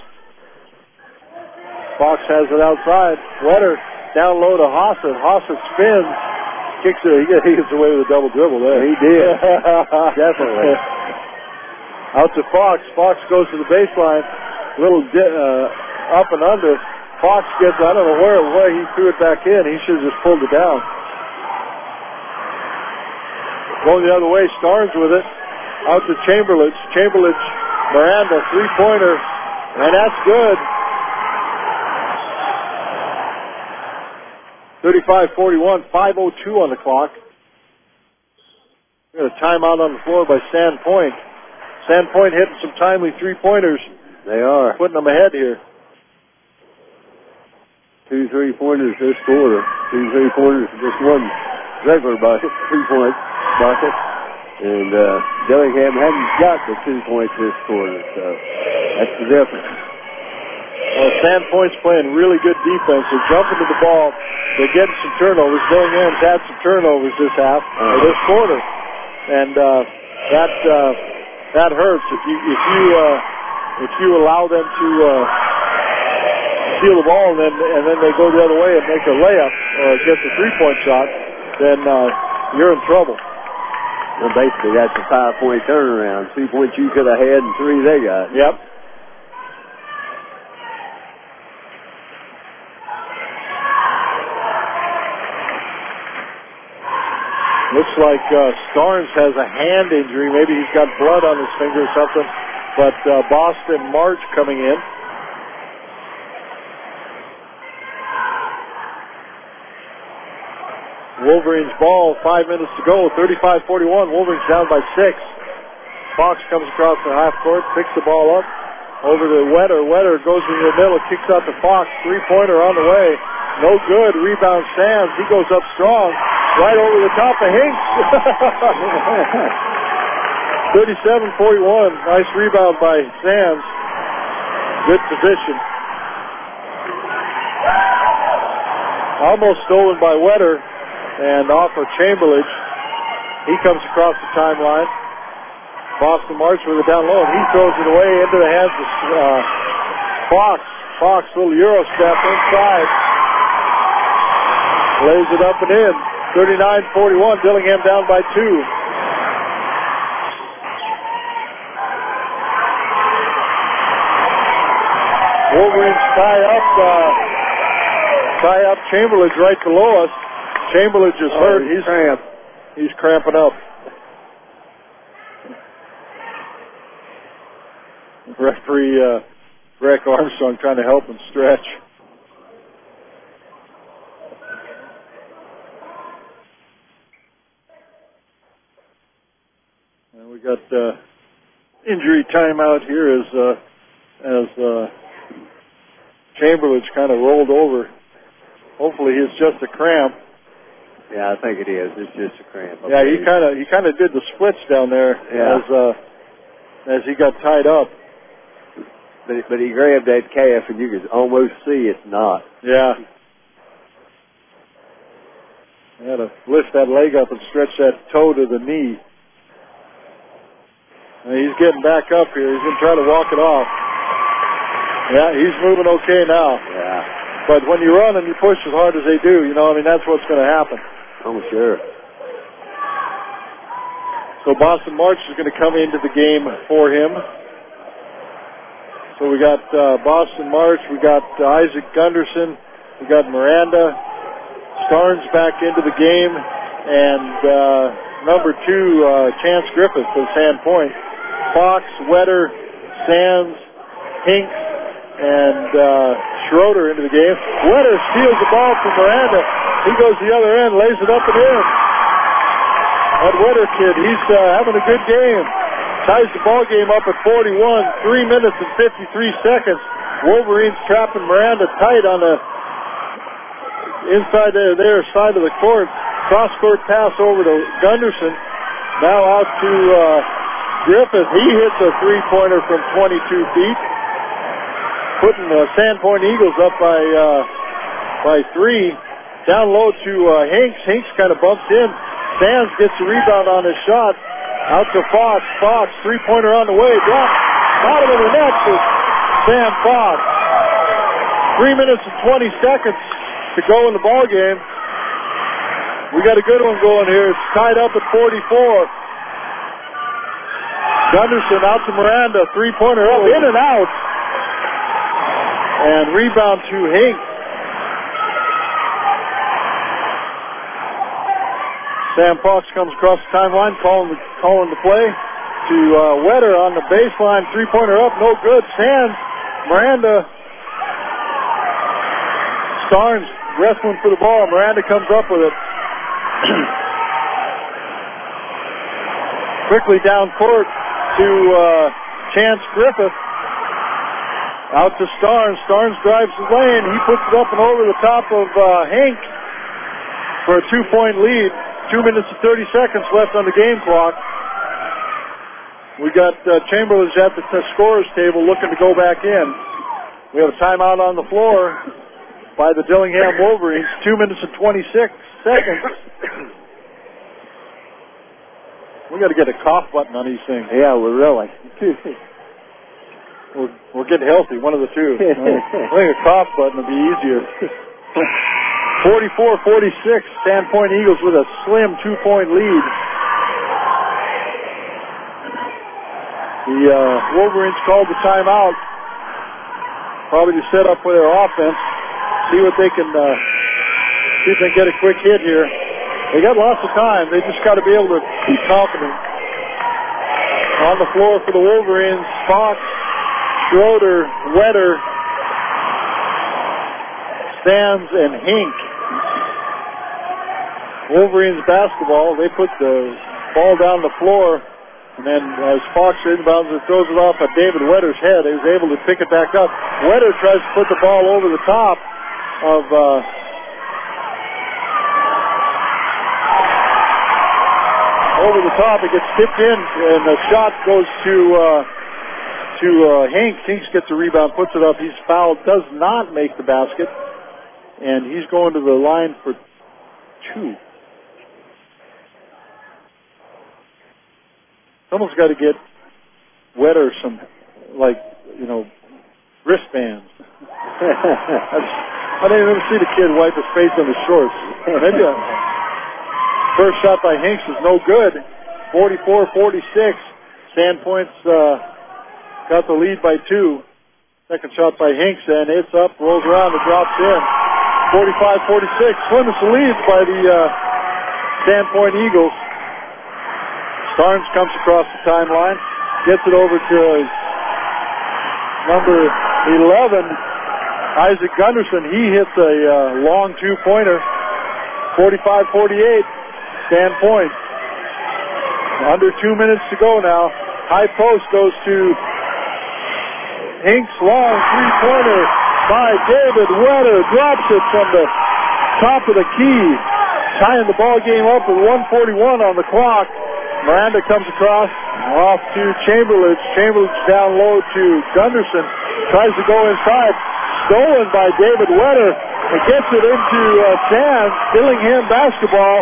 Fox has it outside. Wetter down low to Hossett. Hossett spins, kicks it. He gets away with a double dribble there. He did. Definitely. Out to Fox. Fox goes to the baseline. Little up and under. Fox gets, I don't know where he threw it back in. He should have just pulled it down. Going the other way, Starnes with it. Out to Chamberlain. Chamberlain, Miranda, three-pointer. And that's good. 35-41, 5:02 on the clock. We got a timeout on the floor by Sandpoint. Sandpoint hitting some timely three-pointers. They are. Putting them ahead here. 2 3-pointers this quarter. 2 3-pointers for just one regular bucket, 2-point bucket. And Dillingham hadn't got the 2 points this quarter, so that's the difference. Well, Sandpoint's playing really good defense. They're jumping to the ball. They're getting some turnovers. Dillingham's had some turnovers this half, or this quarter. And that hurts. If you allow them to steal the ball and then they go the other way and make a layup or get the 3-point shot, then you're in trouble. Well, basically, that's a 5-point turnaround. 2 points you could have had and 3 they got. Yep. Looks like Starnes has a hand injury. Maybe he's got blood on his finger or something. But Boston March coming in. Wolverines ball, 5 minutes to go, 35-41. Wolverines down by 6. Fox comes across the half court, picks the ball up, over to Wetter. Wetter goes in the middle, kicks out to Fox. 3-pointer on the way. No good. Rebound Sands. He goes up strong, right over the top of Hinks. 37-41. Nice rebound by Sands. Good position. Almost stolen by Wetter. And off of Chamberlain. He comes across the timeline. Boston March with it down low, and he throws it away into the hands of Fox. Fox, little Euro step inside. Lays it up and in. 39-41. Dillingham down by 2. Wolverines tie up Chamberlain right below us. Chamberlain just hurt. He's cramping up. Referee Greg Armstrong trying to help him stretch. And we got injury timeout here as Chamberlain's kind of rolled over. Hopefully it's just a cramp. Yeah, I think it is. It's just a cramp. Okay. Yeah, he kind of did the splits down there as he got tied up. But he grabbed that calf, and you could almost see it's not. Yeah. He had to lift that leg up and stretch that toe to the knee. And he's getting back up here. He's going to try to walk it off. Yeah, he's moving okay now. Yeah. But when you run and you push as hard as they do, that's what's going to happen. Oh, sure. So Boston March is going to come into the game for him. So we got Boston March, we got Isaac Gunderson, we got Miranda, Starnes back into the game, and number 2, Chance Griffith for Sandpoint. Fox, Wetter, Sands, Hinks, and Schroeder into the game. Wetter steals the ball from Miranda. He goes the other end, lays it up and in. That Wetter kid, he's having a good game. Ties the ball game up at 41, 3 minutes and 53 seconds. Wolverines trapping Miranda tight on the inside their side of the court. Cross-court pass over to Gunderson. Now out to Griffith. He hits a three-pointer from 22 feet. Putting the Sandpoint Eagles up by 3. Down low to Hinks. Hinks kind of bumps in. Sands gets the rebound on his shot. Out to Fox. Fox, three-pointer on the way. Drop. Bottom of the net for Sam Fox. 3 minutes and 20 seconds to go in the ball game. We got a good one going here. It's tied up at 44. Gunderson out to Miranda. Three-pointer up, in and out. And rebound to Hinks. Sam Fox comes across the timeline, calling the play to Wetter on the baseline. Three-pointer up, no good. Sands, Miranda, Starnes wrestling for the ball. Miranda comes up with it. Quickly down court to Chance Griffith. Out to Starnes. Starnes drives the lane. He puts it up and over the top of Hank for a 2-point lead. 2 minutes and 30 seconds left on the game clock. We got Chamberlain's at the scorer's table looking to go back in. We have a timeout on the floor by the Dillingham Wolverines. 2 minutes and 26 seconds. We got to get a cough button on these things. Yeah, we're really. We're getting healthy, one of the two. I think a cough button would be easier. 44-46, Sandpoint Eagles with a slim 2-point lead. The Wolverines called the timeout, probably to set up for their offense, see what they can, see if they can get a quick hit here. They got lots of time. They just got to be able to be confident. On the floor for the Wolverines, Fox, Schroeder, Wetter, Sands, and Hink. Wolverines basketball, they put the ball down the floor, and then as Fox inbounds it, throws it off at David Wetter's head. He was able to pick it back up. Wetter tries to put the ball over the top of It gets tipped in, and the shot goes to Hinks. Hinks gets a rebound, puts it up. He's fouled, does not make the basket, and he's going to the line for 2. Someone's got to get Wetter some, wristbands. I didn't even see the kid wipe his face on his shorts. Maybe first shot by Hinks is no good. 44-46. Sandpoint's got the lead by 2. Second shot by Hinks, and it's up, rolls around, and drops in. 45-46. Slimmest leads by the Sandpoint Eagles. Starnes comes across the timeline, gets it over to number 11, Isaac Gunderson. He hits a long 2-pointer. 45-48, Sandpoint. Under 2 minutes to go now. High post goes to Hinks, long 3-pointer. by David Wetter. Drops it from the top of the key. Tying the ball game up with 1:41 on the clock. Miranda comes across, off to Chamberlain. Chamberlain down low to Gunderson. Tries to go inside. Stolen by David Wetter. It gets it into Sands. Dillingham basketball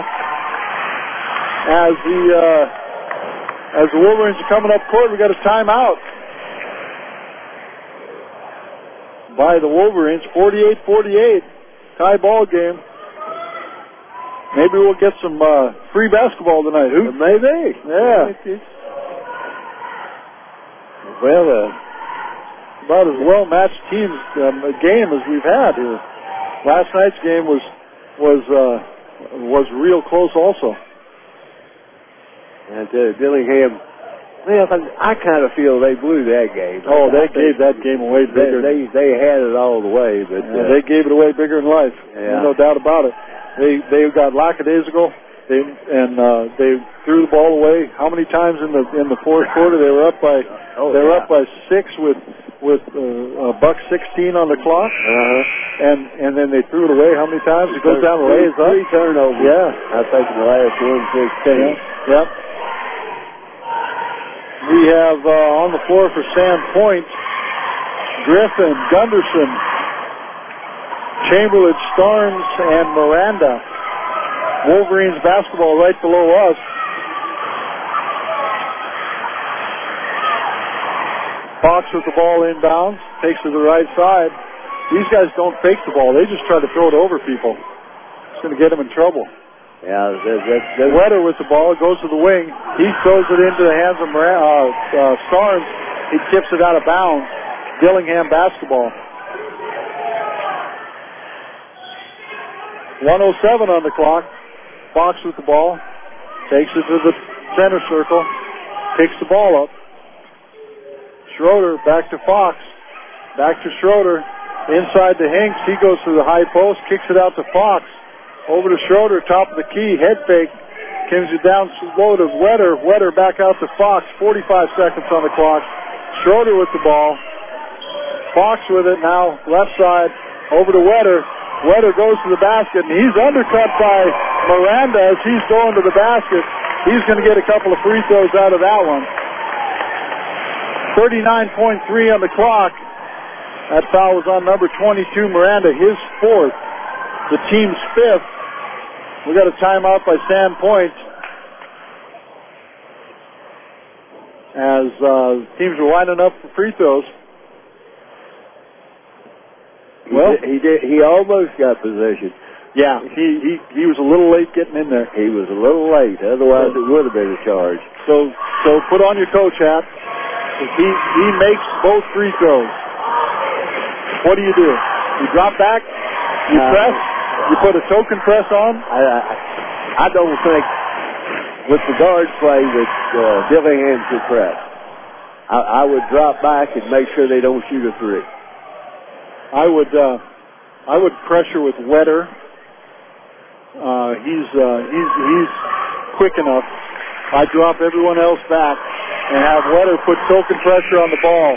as the Wolverines are coming up court. We got a timeout by the Wolverines. 48-48. Tie ball game. Maybe we'll get some free basketball tonight. Who? Maybe. Yeah. Well, about as well-matched teams game as we've had here. Last night's game was real close also. And Dillingham, well, I kind of feel they blew that game. Oh, they gave that game away bigger. They had it all the way, but they gave it away bigger in life. Yeah. No doubt about it. They got lackadaisical. They threw the ball away. How many times in the fourth quarter they were up by up by 6 with buck 16 on the clock. And then they threw it away. How many times? It goes down the way. It's up. 3 turnovers. Yeah, I think in the last 1:16. Yep. We have on the floor for Sandpoint, Griffin, Gunderson, Chamberlain, Starnes, and Miranda. Wolverines basketball right below us. Fox with the ball inbounds, takes to the right side. These guys don't fake the ball. They just try to throw it over people. It's going to get them in trouble. Yeah, Wetter with the ball, goes to the wing. He throws it into the hands of Starnes. He tips it out of bounds. Dillingham basketball. 1:07 on the clock. Fox with the ball. Takes it to the center circle. Picks the ball up. Schroeder back to Fox. Back to Schroeder. Inside to Hinks. He goes to the high post. Kicks it out to Fox. Over to Schroeder. Top of the key. Head fake. Comes it down low to Wetter. Wetter back out to Fox. 45 seconds on the clock. Schroeder with the ball. Fox with it now. Left side. Over to Wetter. Wetter goes to the basket, and he's undercut by Miranda as he's going to the basket. He's going to get a couple of free throws out of that one. 39.3 on the clock. That foul was on number 22, Miranda, his 4th. The team's 5th. We got a timeout by Sandpoint as teams are lining up for free throws. Well, he almost got possession. Yeah, he was a little late getting in there. He was a little late. Otherwise, it would have been a charge. So put on your coach hat. If he makes both free throws, what do? You drop back? You press? You put a token press on? I don't think with the guard play that Dillingham should press. I would drop back and make sure they don't shoot a 3. I would pressure with Wetter. He's quick enough. I drop everyone else back and have Wetter put token pressure on the ball.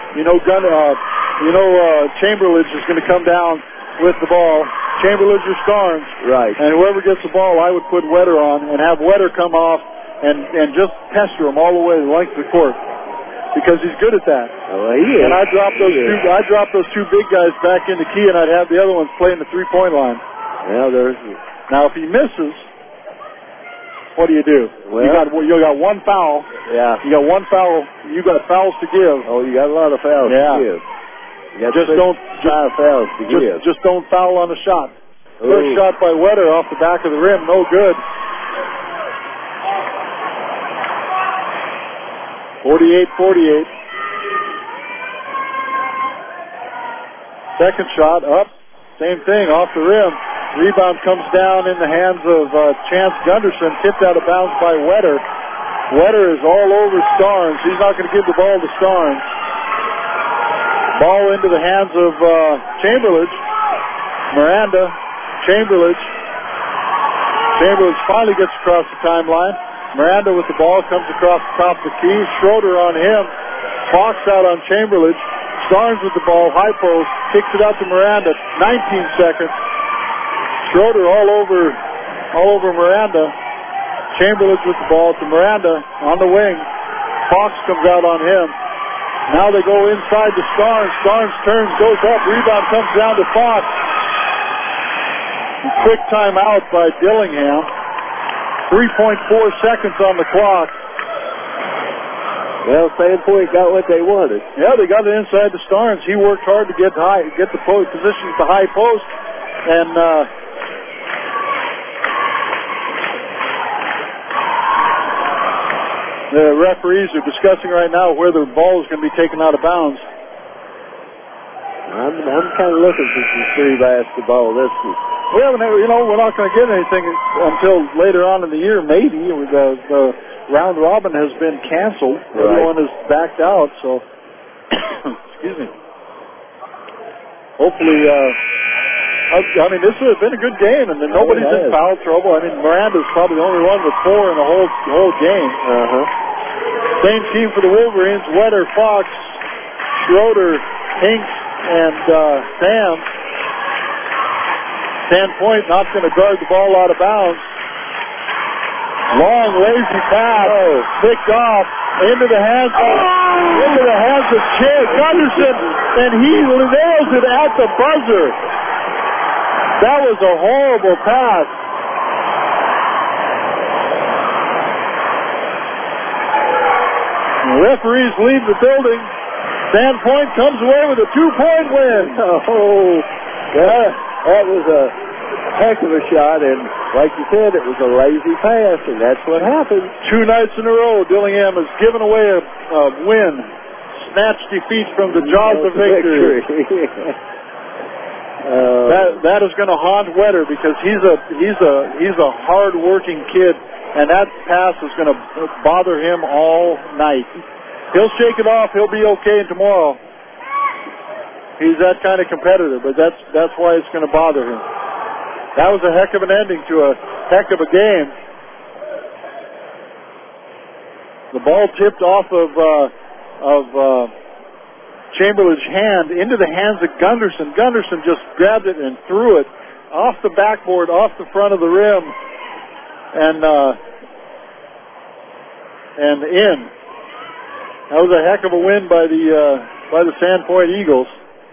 Chamberlain is going to come down with the ball. Chamberlain or Starnes. Right. And whoever gets the ball, I would put Wetter on and have Wetter come off and just pester him all the way the length of the court. Because he's good at that. Oh, he is. And I dropped those two big guys back into key, and I'd have the other ones playing the 3-point line. Well, now if he misses, what do? Well, you got one foul. Yeah. You got one foul. You got fouls to give. Oh, you got a lot of fouls to give. You got fouls to give. Just don't foul on the shot. Ooh. First shot by Wetter off the back of the rim, no good. 48-48. Second shot up. Same thing, off the rim. Rebound comes down in the hands of Chance Gunderson. Tipped out of bounds by Wetter. Wetter is all over Starnes. He's not going to give the ball to Starnes. Ball into the hands of Chamberlain. Miranda. Chamberlain finally gets across the timeline. Miranda with the ball comes across the top of the key. Schroeder on him. Fox out on Chamberlain. Starnes with the ball, high post, kicks it out to Miranda, 19 seconds. Schroeder all over Miranda. Chamberlain with the ball to Miranda on the wing. Fox comes out on him. Now they go inside to Starnes. Starnes turns, goes up, rebound comes down to Fox. Quick timeout by Dillingham. 3.4 seconds on the clock. Well, Sandpoint got what they wanted. Yeah, they got it inside to Starnes. He worked hard to get the position at the high post, and the referees are discussing right now where the ball is going to be taken out of bounds. I'm kind of looking for some free basketball this week. We haven't, we're not going to get anything until later on in the year, maybe. The round robin has been canceled. Right. Everyone is backed out, so excuse me. Hopefully, this has been a good game, and nobody's in foul trouble. Miranda's probably the only one with 4 in the whole game. Same team for the Wolverines: Wetter, Fox, Schroeder, Hinks, and Sam. Sandpoint not going to guard the ball out of bounds. Long, lazy pass, picked off into the hands of Chad Gunderson, and he nails it at the buzzer. That was a horrible pass. The referees leave the building. Sandpoint comes away with a 2-point win. That was a heck of a shot, and like you said, it was a lazy pass, and that's what happened. 2 nights in a row, Dillingham has given away a win, snatched defeats from the jaws of victory. That is going to haunt Wetter because he's a hard-working kid, and that pass is going to bother him all night. He'll shake it off. He'll be okay tomorrow. He's that kind of competitor, but that's why it's going to bother him. That was a heck of an ending to a heck of a game. The ball tipped off of Chamberlain's hand into the hands of Gunderson. Gunderson just grabbed it and threw it off the backboard, off the front of the rim, and in. That was a heck of a win by the Sandpoint Eagles.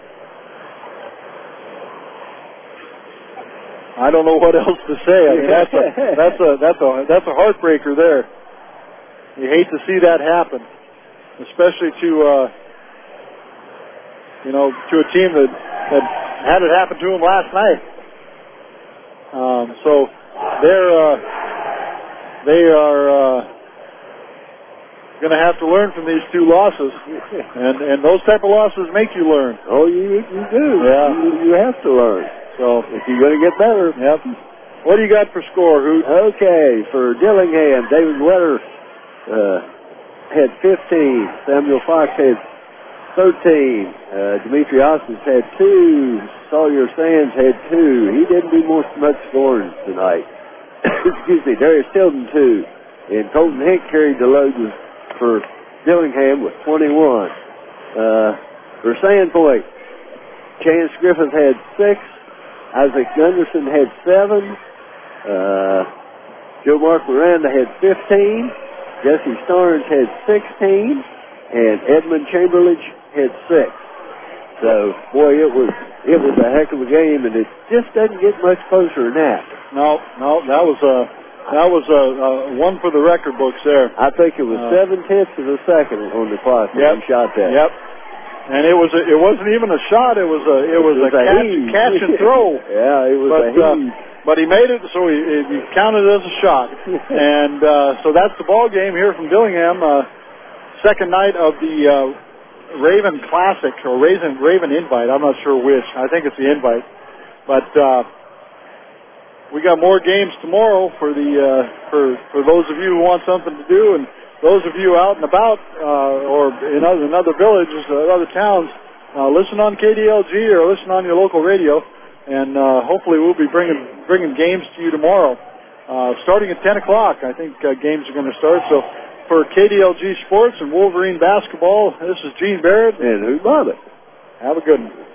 I don't know what else to say. That's a heartbreaker there. You hate to see that happen, especially to a team that had it happen to them last night. So they are going to have to learn from these 2 losses, and those type of losses make you learn. Oh, you do. Yeah, you have to learn. So if you're going to get better. Yep. What do you got for score, Hoot? Okay, for Dillingham, David Wetter had 15. Samuel Fox had 13. Dimitri Ostis had 2. Sawyer Sands had 2. He didn't do much scoring tonight. Excuse me. Darius Tilden 2. And Colton Hink carried the load for Dillingham with 21. For Sandpoint, Chance Griffith had 6. Isaac Gunderson had 7. Joe Mark Miranda had 15. Jesse Starnes had 16. And Edmund Chamberlain had 6. So, boy, it was a heck of a game, and it just doesn't get much closer than that. No, that was a one for the record books there. I think it was 7/10 of a second on the clock when he shot that. Yep. And it wasn't even a shot. It was a catch and throw. Yeah, it was a heave. But he made it, so he counted it as a shot. And so that's the ball game here from Dillingham. Second night of the Raven Classic or Raven Invite. I'm not sure which. I think it's the Invite. But we got more games tomorrow for those of you who want something to do, and those of you out and about or in other villages, other towns, listen on KDLG or listen on your local radio, and hopefully we'll be bringing games to you tomorrow, starting at 10 o'clock. I think games are going to start. So for KDLG Sports and Wolverine Basketball, this is Gene Barrett and Hoot Bobbitt. Have a good one.